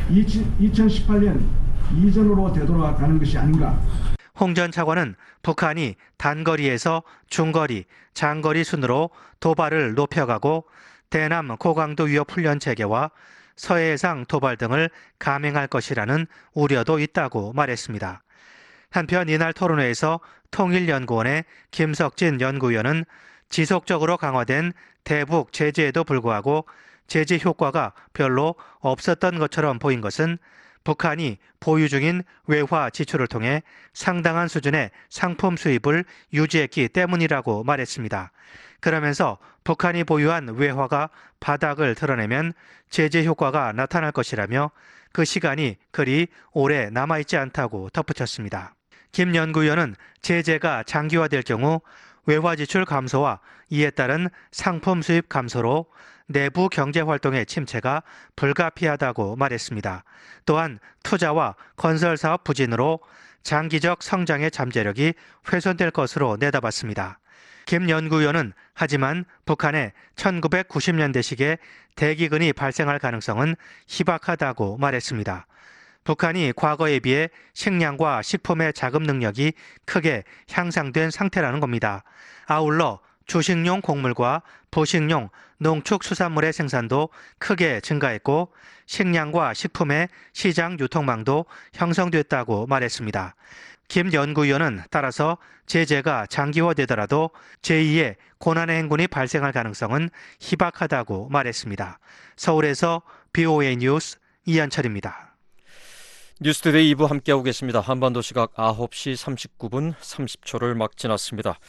2018년 이전으로 되돌아가는 것이 아닌가. 홍 전 차관은 북한이 단거리에서 중거리, 장거리 순으로 도발을 높여가고 대남 고강도 위협 훈련 체계와 서해상 도발 등을 감행할 것이라는 우려도 있다고 말했습니다. 한편 이날 토론회에서 통일연구원의 김석진 연구위원은 지속적으로 강화된 대북 제재에도 불구하고 제재 효과가 별로 없었던 것처럼 보인 것은 북한이 보유 중인 외화 지출을 통해 상당한 수준의 상품 수입을 유지했기 때문이라고 말했습니다. 그러면서 북한이 보유한 외화가 바닥을 드러내면 제재 효과가 나타날 것이라며 그 시간이 그리 오래 남아있지 않다고 덧붙였습니다. 김 연구위원은 제재가 장기화될 경우 외화 지출 감소와 이에 따른 상품 수입 감소로 내부 경제 활동의 침체가 불가피하다고 말했습니다. 또한 투자와 건설 사업 부진으로 장기적 성장의 잠재력이 훼손될 것으로 내다봤습니다. 김 연구위원은 하지만 북한의 1990년대식의 대기근이 발생할 가능성은 희박하다고 말했습니다. 북한이 과거에 비해 식량과 식품의 자금 능력이 크게 향상된 상태라는 겁니다. 아울러 주식용 곡물과 부식용 농축수산물의 생산도 크게 증가했고 식량과 식품의 시장 유통망도 형성됐다고 말했습니다. 김 연구위원은 따라서 제재가 장기화되더라도 제2의 고난의 행군이 발생할 가능성은 희박하다고 말했습니다. 서울에서 BOA 뉴스 이한철입니다. 뉴스투데이 2부 함께하고 계십니다. 한반도 시각 9시 39분 30초를 막 지났습니다.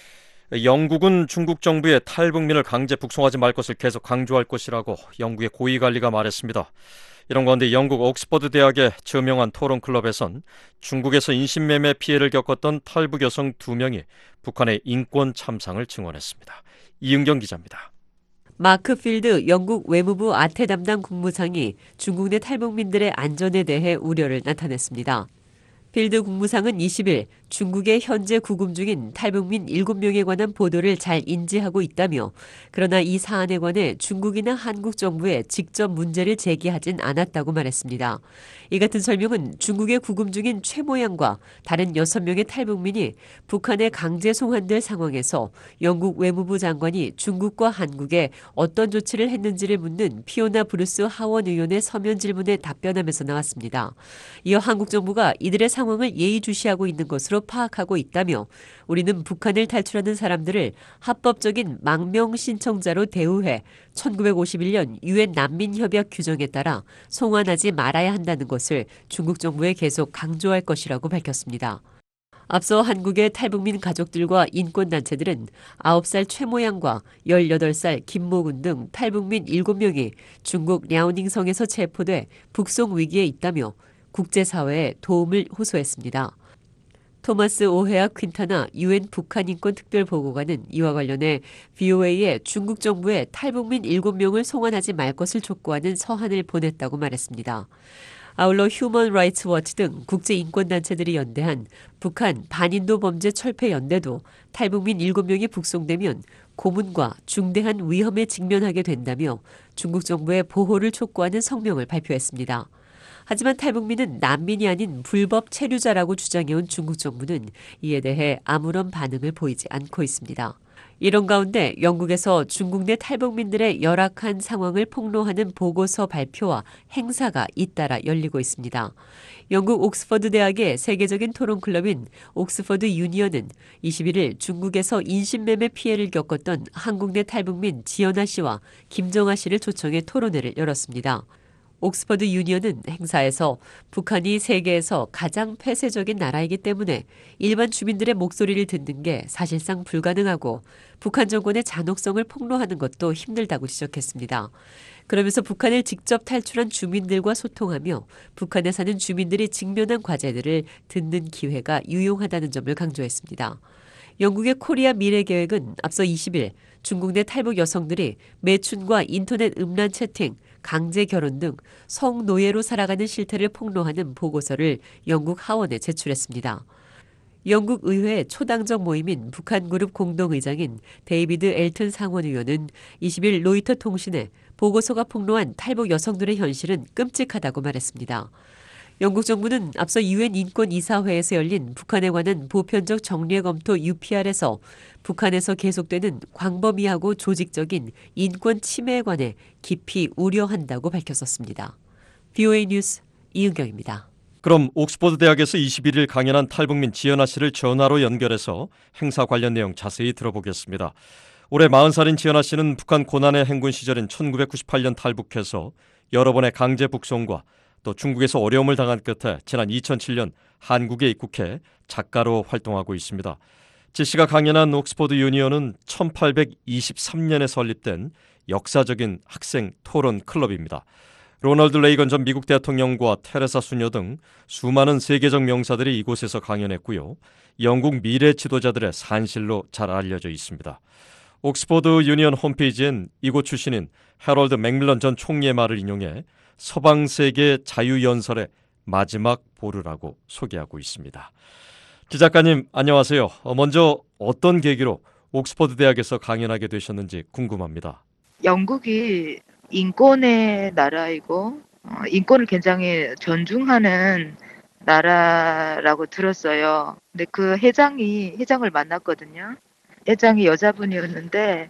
영국은 중국 정부의 탈북민을 강제 북송하지 말 것을 계속 강조할 것이라고 영국의 고위관리가 말했습니다. 이런 가운데 영국 옥스퍼드 대학의 저명한 토론클럽에선 중국에서 인신매매 피해를 겪었던 탈북 여성 2명이 북한의 인권 참상을 증언했습니다. 이은경 기자입니다. 마크 필드 영국 외무부 아태 담당 국무장이 중국 내 탈북민들의 안전에 대해 우려를 나타냈습니다. 필드 국무상은 20일 중국의 현재 구금 중인 탈북민 7명에 관한 보도를 잘 인지하고 있다며 그러나 이 사안에 관해 중국이나 한국 정부에 직접 문제를 제기하진 않았다고 말했습니다. 이 같은 설명은 중국의 구금 중인 최 모양과 다른 6명의 탈북민이 북한에 강제 송환될 상황에서 영국 외무부 장관이 중국과 한국에 어떤 조치를 했는지를 묻는 피오나 브루스 하원 의원의 서면 질문에 답변하면서 나왔습니다. 이어 한국 정부가 이들의 상황을 예의주시하고 있는 것으로 파악하고 있다며 우리는 북한을 탈출하는 사람들을 합법적인 망명 신청자로 대우해 1951년 유엔 난민협약 규정에 따라 송환하지 말아야 한다는 것을 중국 정부에 계속 강조할 것이라고 밝혔습니다. 앞서 한국의 탈북민 가족들과 인권단체들은 9살 최 모양과 18살 김모군 등 탈북민 7명이 중국 랴오닝성에서 체포돼 북송 위기에 있다며 국제사회에 도움을 호소했습니다. 토마스 오헤아 퀸타나 유엔 북한 인권 특별보고관은 이와 관련해 VOA에 중국 정부에 탈북민 7명을 송환하지 말 것을 촉구하는 서한을 보냈다고 말했습니다. 아울러 휴먼 라이츠 워치 등 국제인권단체들이 연대한 북한 반인도 범죄 철폐연대도 탈북민 7명이 북송되면 고문과 중대한 위험에 직면하게 된다며 중국 정부의 보호를 촉구하는 성명을 발표했습니다. 하지만 탈북민은 난민이 아닌 불법 체류자라고 주장해온 중국 정부는 이에 대해 아무런 반응을 보이지 않고 있습니다. 이런 가운데 영국에서 중국 내 탈북민들의 열악한 상황을 폭로하는 보고서 발표와 행사가 잇따라 열리고 있습니다. 영국 옥스퍼드 대학의 세계적인 토론 클럽인 옥스퍼드 유니언은 21일 중국에서 인신매매 피해를 겪었던 한국 내 탈북민 지연아 씨와 김정아 씨를 초청해 토론회를 열었습니다. 옥스퍼드 유니언은 행사에서 북한이 세계에서 가장 폐쇄적인 나라이기 때문에 일반 주민들의 목소리를 듣는 게 사실상 불가능하고 북한 정권의 잔혹성을 폭로하는 것도 힘들다고 지적했습니다. 그러면서 북한을 직접 탈출한 주민들과 소통하며 북한에 사는 주민들이 직면한 과제들을 듣는 기회가 유용하다는 점을 강조했습니다. 영국의 코리아 미래계획은 앞서 20일 중국 내 탈북 여성들이 매춘과 인터넷 음란 채팅, 강제 결혼 등 성노예로 살아가는 실태를 폭로하는 보고서를 영국 하원에 제출했습니다. 영국 의회 초당적 모임인 북한 그룹 공동의장인 데이비드 엘튼 상원의원은 20일 로이터 통신에 보고서가 폭로한 탈북 여성들의 현실은 끔찍하다고 말했습니다. 영국 정부는 앞서 유엔 인권이사회에서 열린 북한에 관한 보편적 정례 검토 UPR에서 북한에서 계속되는 광범위하고 조직적인 인권 침해에 관해 깊이 우려한다고 밝혔었습니다. VOA 뉴스 이은경입니다. 그럼 옥스퍼드 대학에서 21일 강연한 탈북민 지연아 씨를 전화로 연결해서 행사 관련 내용 자세히 들어보겠습니다. 올해 40살인 지연아 씨는 북한 고난의 행군 시절인 1998년 탈북해서 여러 번의 강제 북송과 또 중국에서 어려움을 당한 끝에 지난 2007년 한국에 입국해 작가로 활동하고 있습니다. 지 씨가 강연한 옥스퍼드 유니언은 1823년에 설립된 역사적인 학생 토론 클럽입니다. 로널드 레이건 전 미국 대통령과 테레사 수녀 등 수많은 세계적 명사들이 이곳에서 강연했고요. 영국 미래 지도자들의 산실로 잘 알려져 있습니다. 옥스퍼드 유니언 홈페이지엔 이곳 출신인 해럴드 맥밀런 전 총리의 말을 인용해 서방세계 자유연설의 마지막 보루라고 소개하고 있습니다. 지 작가님 안녕하세요. 먼저 어떤 계기로 옥스퍼드 대학에서 강연하게 되셨는지 궁금합니다. 영국이 인권의 나라이고 인권을 굉장히 존중하는 나라라고 들었어요. 근데 그 회장을 만났거든요. 회장이 여자분이었는데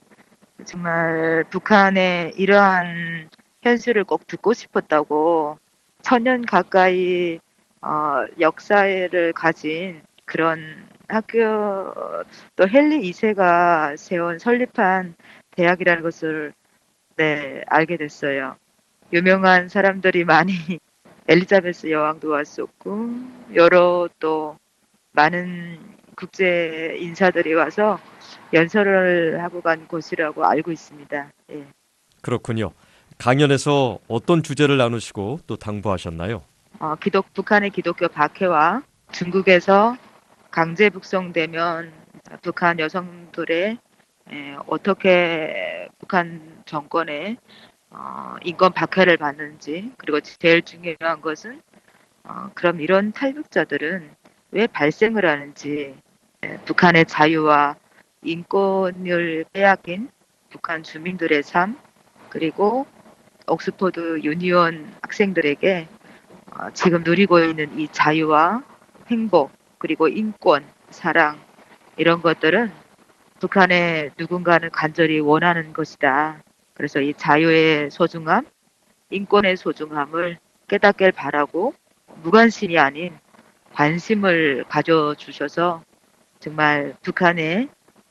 정말 북한의 이러한 현실을 꼭 듣고 싶었다고 1000년 가까이 역사를 가진 그런 학교 또 헨리 2세가 설립한 대학이라는 것을 알게 됐어요. 유명한 사람들이 많이 엘리자베스 여왕도 왔었고 여러 또 많은 국제 인사들이 와서 연설을 하고 간 곳이라고 알고 있습니다. 예. 그렇군요. 강연에서 어떤 주제를 나누시고 또 당부하셨나요? 북한의 기독교 박해와 중국에서 강제 북송되면 북한 여성들의 어떻게 북한 정권의 인권 박해를 받는지, 그리고 제일 중요한 것은 그럼 이런 탈북자들은 왜 발생을 하는지, 북한의 자유와 인권을 빼앗긴 북한 주민들의 삶, 그리고 옥스퍼드 유니온 학생들에게 지금 누리고 있는 이 자유와 행복, 그리고 인권, 사랑, 이런 것들은 북한의 누군가는 간절히 원하는 것이다. 그래서 이 자유의 소중함, 인권의 소중함을 깨닫길 바라고 무관심이 아닌 관심을 가져주셔서 정말 북한의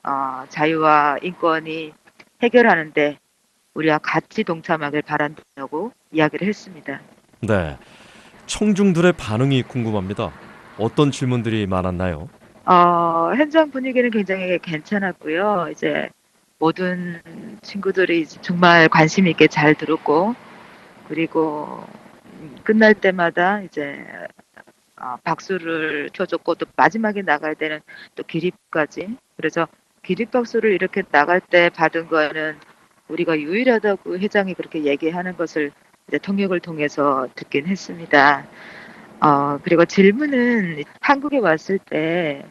자유와 인권이 해결하는데 우리가 같이 동참하길 바란다고 이야기를 했습니다. 네, 청중들의 반응이 궁금합니다. 어떤 질문들이 많았나요? 현장 분위기는 굉장히 괜찮았고요. 이제 모든 친구들이 정말 관심 있게 잘 들었고, 그리고 끝날 때마다 이제 박수를 쳐줬고, 또 마지막에 나갈 때는 또 기립까지. 그래서 기립박수를 이렇게 나갈 때 받은 거는 우리가 유일하다고 회장이 그렇게 얘기하는 것을 이제 통역을 통해서 듣긴 했습니다. 그리고 질문은 한국에 왔을 때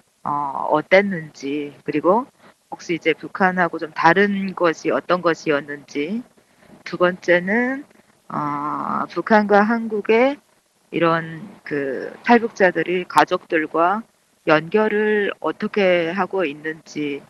어땠는지, 그리고 혹시 이제 북한하고 좀 다른 것이 어떤 것이었는지, 두 번째는 북한과 한국의 이런 그 탈북자들이 가족들과 연결을 어떻게 하고 있는지,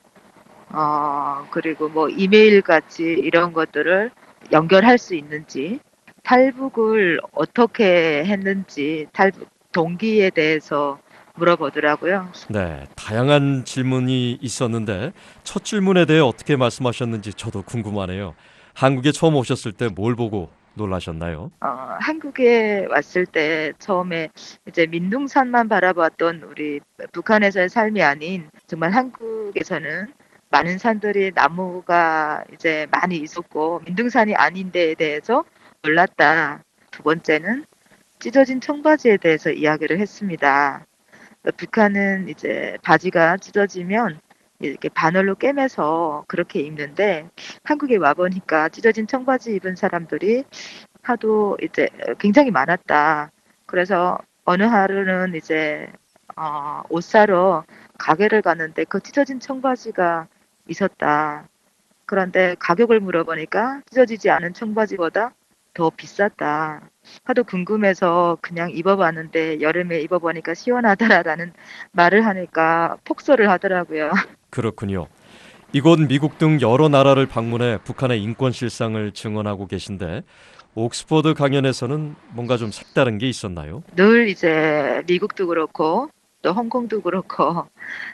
그리고 뭐 이메일 같이 이런 것들을 연결할 수 있는지, 탈북을 어떻게 했는지, 탈북 동기에 대해서 물어보더라고요. 네, 다양한 질문이 있었는데 첫 질문에 대해 어떻게 말씀하셨는지 저도 궁금하네요. 한국에 처음 오셨을 때 뭘 보고 놀라셨나요? 한국에 왔을 때 처음에 이제 민둥산만 바라봤던 우리 북한에서의 삶이 아닌, 정말 한국에서는 많은 산들이 나무가 이제 많이 있었고 민둥산이 아닌 데에 대해서 놀랐다. 두 번째는 찢어진 청바지에 대해서 이야기를 했습니다. 북한은 이제 바지가 찢어지면 이렇게 바늘로 꿰매서 그렇게 입는데, 한국에 와보니까 찢어진 청바지 입은 사람들이 하도 이제 굉장히 많았다. 그래서 어느 하루는 이제 옷 사러 가게를 갔는데 그 찢어진 청바지가 있었다. 그런데 가격을 물어보니까 찢어지지 않은 청바지보다 더 비쌌다. 하도 궁금해서 그냥 입어봤는데 여름에 입어보니까 시원하더라라는 말을 하니까 폭소를 하더라고요. 그렇군요. 이곳 미국 등 여러 나라를 방문해 북한의 인권 실상을 증언하고 계신데 옥스퍼드 강연에서는 뭔가 좀 색다른 게 있었나요? 늘 이제 미국도 그렇고 또 홍콩도 그렇고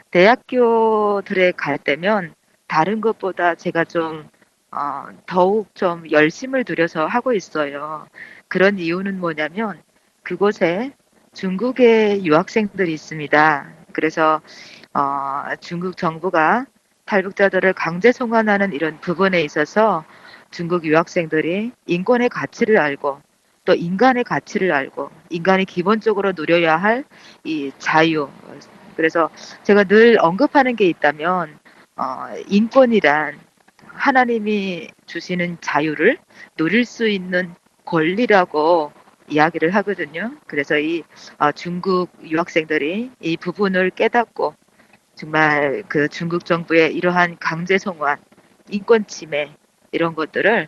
대학교들에 갈 때면 다른 것보다 제가 좀 더욱 좀 열심을 들여서 하고 있어요. 그런 이유는 뭐냐면 그곳에 중국의 유학생들이 있습니다. 그래서 중국 정부가 탈북자들을 강제 송환하는 이런 부분에 있어서 중국 유학생들이 인권의 가치를 알고 또 인간의 가치를 알고 인간이 기본적으로 누려야 할 이 자유. 그래서 제가 늘 언급하는 게 있다면 인권이란 하나님이 주시는 자유를 누릴 수 있는 권리라고 이야기를 하거든요. 그래서 이 중국 유학생들이 이 부분을 깨닫고 정말 그 중국 정부의 이러한 강제 송환, 인권 침해 이런 것들을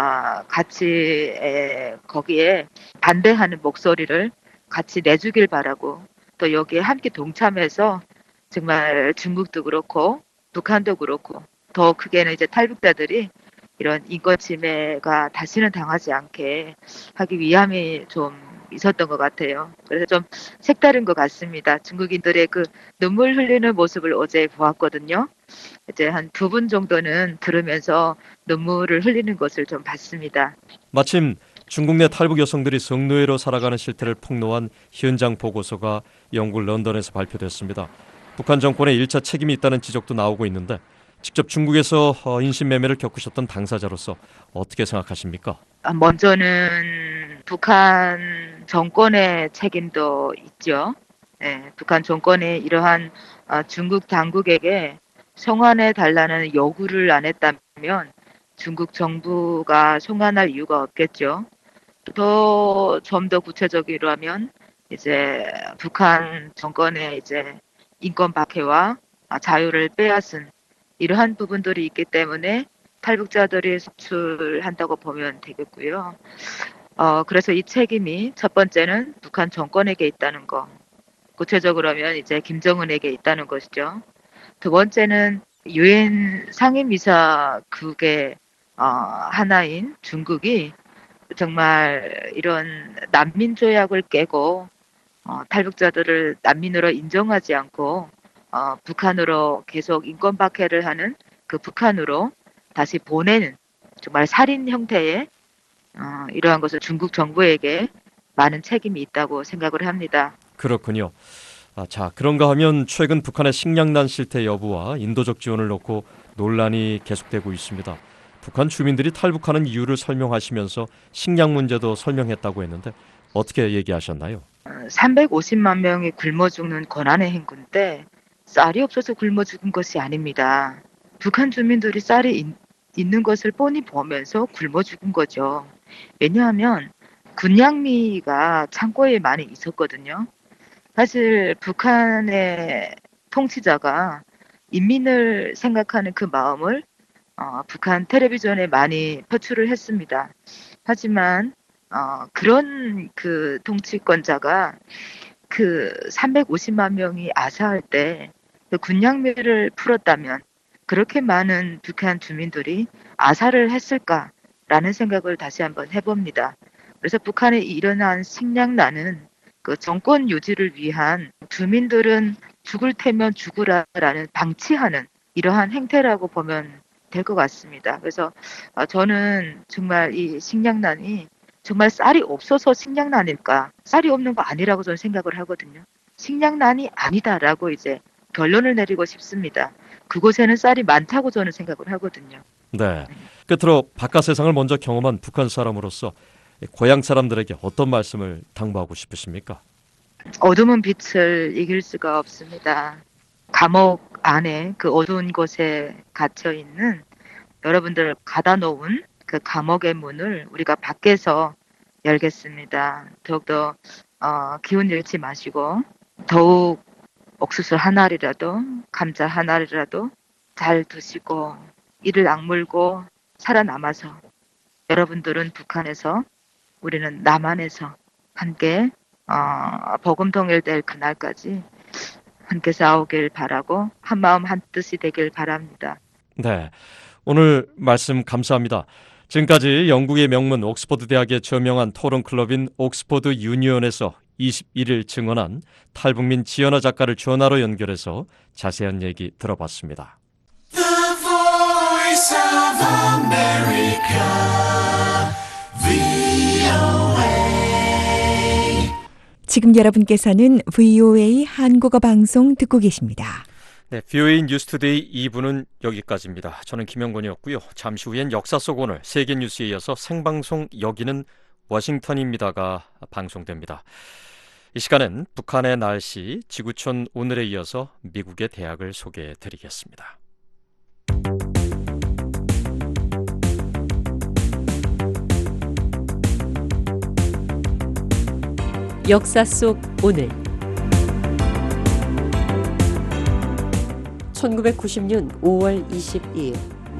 같이 거기에 반대하는 목소리를 같이 내주길 바라고, 또 여기에 함께 동참해서 정말 중국도 그렇고 북한도 그렇고 더 크게는 이제 탈북자들이 이런 인권 침해가 다시는 당하지 않게 하기 위함이 좀 있었던 것 같아요. 그래서 좀 색다른 것 같습니다. 중국인들의 그 눈물 흘리는 모습을 어제 보았거든요. 이제 한 2분 정도는 들으면서 눈물을 흘리는 것을 좀 봤습니다. 마침 중국 내 탈북 여성들이 성노예로 살아가는 실태를 폭로한 현장 보고서가 영국 런던에서 발표됐습니다. 북한 정권의 1차 책임이 있다는 지적도 나오고 있는데 직접 중국에서 인신매매를 겪으셨던 당사자로서 어떻게 생각하십니까? 먼저는 북한 정권의 책임도 있죠. 네, 북한 정권이 이러한 중국 당국에게 송환해 달라는 요구를 안 했다면 중국 정부가 송환할 이유가 없겠죠. 좀 더 구체적으로 하면 이제 북한 정권의 이제 인권 박해와 자유를 빼앗은 이러한 부분들이 있기 때문에 탈북자들이 속출한다고 보면 되겠고요. 그래서 이 책임이 첫 번째는 북한 정권에게 있다는 거. 구체적으로 하면 이제 김정은에게 있다는 것이죠. 두 번째는 유엔 상임이사국의 하나인 중국이 정말 이런 난민 조약을 깨고 탈북자들을 난민으로 인정하지 않고 북한으로 계속 인권 박해를 하는 그 북한으로 다시 보내는 정말 살인 형태의 이러한 것을 중국 정부에게 많은 책임이 있다고 생각을 합니다. 그렇군요. 자, 그런가 하면 최근 북한의 식량난 실태 여부와 인도적 지원을 놓고 논란이 계속되고 있습니다. 북한 주민들이 탈북하는 이유를 설명하시면서 식량 문제도 설명했다고 했는데 어떻게 얘기하셨나요? 350만 명이 굶어 죽는 고난의 행군인데 쌀이 없어서 굶어 죽은 것이 아닙니다. 북한 주민들이 쌀이 있는 것을 뻔히 보면서 굶어 죽은 거죠. 왜냐하면 군량미가 창고에 많이 있었거든요. 사실 북한의 통치자가 인민을 생각하는 그 마음을 북한 텔레비전에 많이 표출을 했습니다. 하지만 그런 그 통치권자가 그 350만 명이 아사할 때 그 군량미를 풀었다면 그렇게 많은 북한 주민들이 아사를 했을까라는 생각을 다시 한번 해봅니다. 그래서 북한에 일어난 식량난은 그 정권 유지를 위한 주민들은 죽을 테면 죽으라라는 방치하는 이러한 행태라고 보면 될 것 같습니다. 그래서 저는 정말 이 식량난이 정말 쌀이 없어서 식량난일까? 쌀이 없는 거 아니라고 저는 생각을 하거든요. 식량난이 아니다라고 이제 결론을 내리고 싶습니다. 그곳에는 쌀이 많다고 저는 생각을 하거든요. 네. 끝으로 바깥 세상을 먼저 경험한 북한 사람으로서 고향 사람들에게 어떤 말씀을 당부하고 싶으십니까? 어둠은 빛을 이길 수가 없습니다. 감옥 안에 그 어두운 곳에 갇혀 있는 여러분들 가다 놓은 그 감옥의 문을 우리가 밖에서 열겠습니다. 더욱더 기운 잃지 마시고 더욱 옥수수 한 알이라도 감자 한 알이라도 잘 드시고 이를 악물고 살아남아서 여러분들은 북한에서 우리는 남한에서 함께 복음 통일될 그날까지 함께 싸우길 바라고 한마음 한뜻이 되길 바랍니다. 네, 오늘 말씀 감사합니다. 지금까지 영국의 명문 옥스퍼드 대학의 저명한 토론클럽인 옥스퍼드 유니언에서 21일 증언한 탈북민 지연아 작가를 전화로 연결해서 자세한 얘기 들어봤습니다. The Voice of America, VOA. 지금 여러분께서는 VOA 한국어 방송 듣고 계십니다. 네, VOA 뉴스투데이 2부는 여기까지입니다. 저는 김영권이었고요. 잠시 후엔 역사 속 오늘 세계 뉴스에 이어서 생방송 여기는 워싱턴입니다가 방송됩니다. 이 시간은 북한의 날씨, 지구촌 오늘에 이어서 미국의 대학을 소개해드리겠습니다. 역사 속 오늘 1990년 5월 22일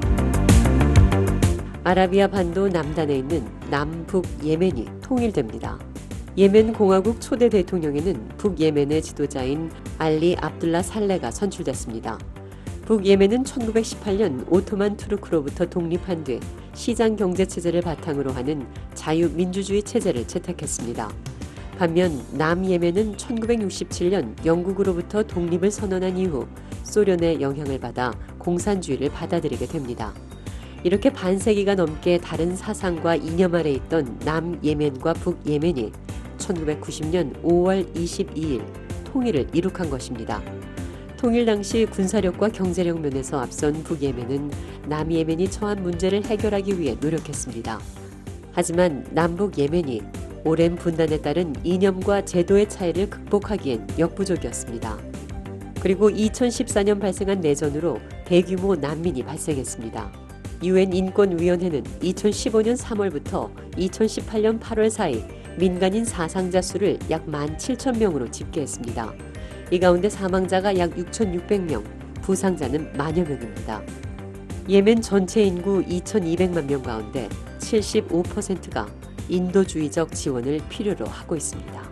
아라비아 반도 남단에 있는 남북 예멘이 통일됩니다. 예멘 공화국 초대 대통령에는 북예멘의 지도자인 알리 압둘라 살레가 선출됐습니다. 북예멘은 1918년 오토만 투르크로부터 독립한 뒤 시장 경제 체제를 바탕으로 하는 자유민주주의 체제를 채택했습니다. 반면 남예멘은 1967년 영국으로부터 독립을 선언한 이후 소련의 영향을 받아 공산주의를 받아들이게 됩니다. 이렇게 반세기가 넘게 다른 사상과 이념 아래 있던 남예멘과 북예멘이 1990년 5월 22일 통일을 이룩한 것입니다. 통일 당시 군사력과 경제력 면에서 앞선 북예멘은 남예멘이 처한 문제를 해결하기 위해 노력했습니다. 하지만 남북 예멘이 오랜 분단에 따른 이념과 제도의 차이를 극복하기엔 역부족이었습니다. 그리고 2014년 발생한 내전으로 대규모 난민이 발생했습니다. 유엔 인권위원회는 2015년 3월부터 2018년 8월 사이 민간인 사상자 수를 약 17,000명으로 집계했습니다. 이 가운데 사망자가 약 6,600명, 부상자는 만여 명입니다. 예멘 전체 인구 2,200만 명 가운데 75%가 인도주의적 지원을 필요로 하고 있습니다.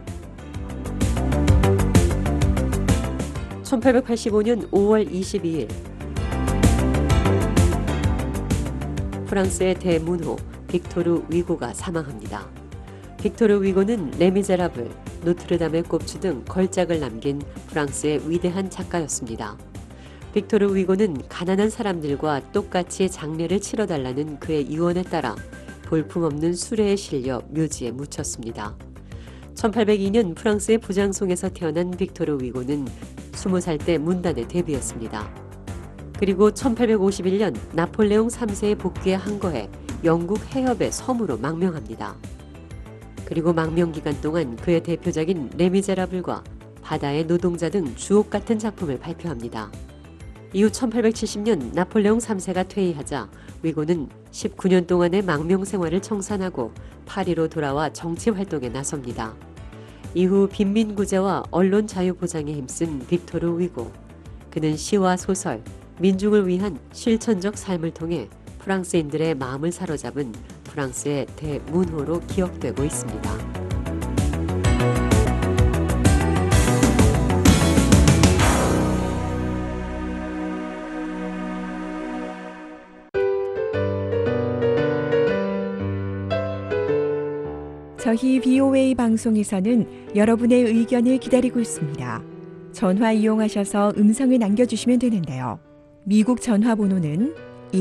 1885년 5월 22일 프랑스의 대문호 빅토르 위고가 사망합니다. 빅토르 위고는 레미제라블, 노트르담의 꼽추 등 걸작을 남긴 프랑스의 위대한 작가였습니다. 빅토르 위고는 가난한 사람들과 똑같이 장례를 치러달라는 그의 유언에 따라 볼품없는 수레에 실려 묘지에 묻혔습니다. 1802년 프랑스의 부장송에서 태어난 빅토르 위고는 20살 때 문단에 데뷔했습니다. 그리고 1851년 나폴레옹 3세의 복귀에 항거해 영국 해협의 섬으로 망명합니다. 그리고 망명 기간 동안 그의 대표작인 레미제라블과 바다의 노동자 등 주옥 같은 작품을 발표합니다. 이후 1870년 나폴레옹 3세가 퇴위하자 위고는 19년 동안의 망명 생활을 청산하고 파리로 돌아와 정치 활동에 나섭니다. 이후 빈민구제와 언론 자유 보장에 힘쓴 빅토르 위고. 그는 시와 소설, 민중을 위한 실천적 삶을 통해 프랑스인들의 마음을 사로잡은 프랑스의 대문호로 기억되고 있습니다. 저희 BOA 방송에서는 여러분의 의견을 기다리고 있습니다. 전화 이용하셔서 음성을 남겨주시면 되는데요. 미국 전화번호는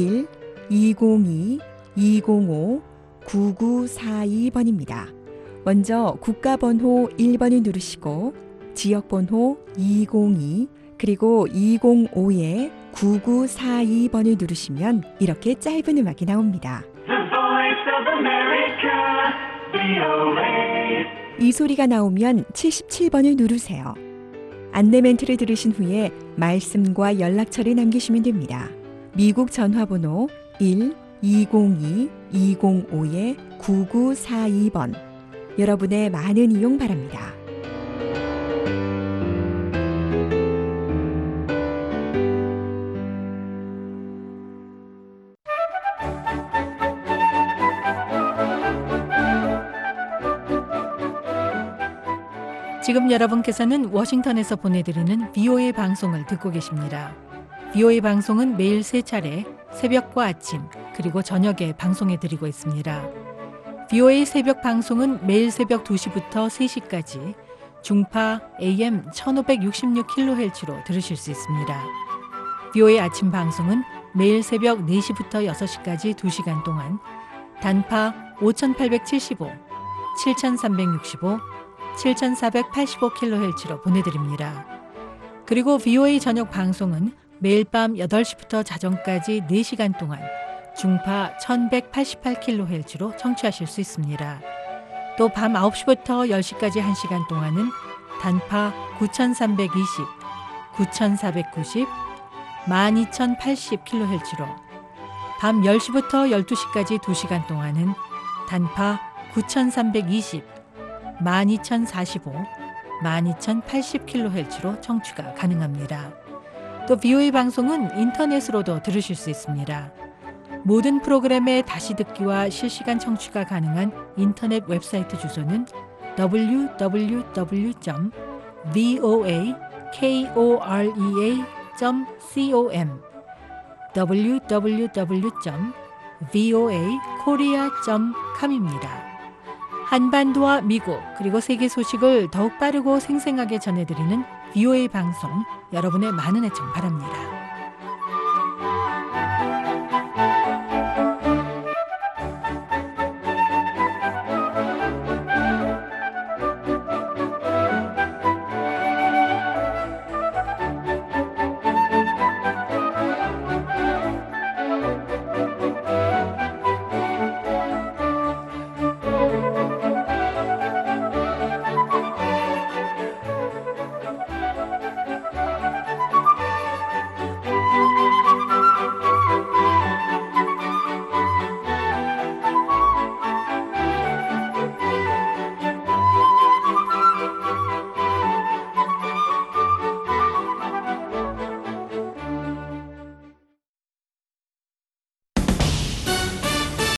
1-202-205-9942번입니다. 먼저 국가번호 1번을 누르시고 지역번호 202 그리고 205-9942번을 누르시면 이렇게 짧은 음악이 나옵니다. 이 소리가 나오면 77번을 누르세요. 안내 멘트를 들으신 후에 말씀과 연락처를 남기시면 됩니다. 미국 전화번호 1-202-205-9942번. 여러분의 많은 이용 바랍니다. 지금 여러분께서는 워싱턴에서 보내드리는 VOA 방송을 듣고 계십니다. VOA 방송은 매일 3차례 새벽과 아침 그리고 저녁에 방송해드리고 있습니다. VOA 새벽 방송은 매일 새벽 2시부터 3시까지 중파 AM 1566kHz로 들으실 수 있습니다. VOA 아침 방송은 매일 새벽 4시부터 6시까지 2시간 동안 단파 5875, 7365, 7485kHz로 보내드립니다. 그리고 VOA 저녁 방송은 매일 밤 8시부터 자정까지 4시간 동안 중파 1188kHz로 청취하실 수 있습니다. 또 밤 9시부터 10시까지 1시간 동안은 단파 9320, 9490, 12080kHz로 밤 10시부터 12시까지 2시간 동안은 단파 9320, 12045, 12080kHz로 청취가 가능합니다. 또 VOA 방송은 인터넷으로도 들으실 수 있습니다. 모든 프로그램의 다시 듣기와 실시간 청취가 가능한 인터넷 웹사이트 주소는 www.voakorea.com www.voakorea.com입니다. 한반도와 미국 그리고 세계 소식을 더욱 빠르고 생생하게 전해드리는 VOA 방송 여러분의 많은 애청 바랍니다.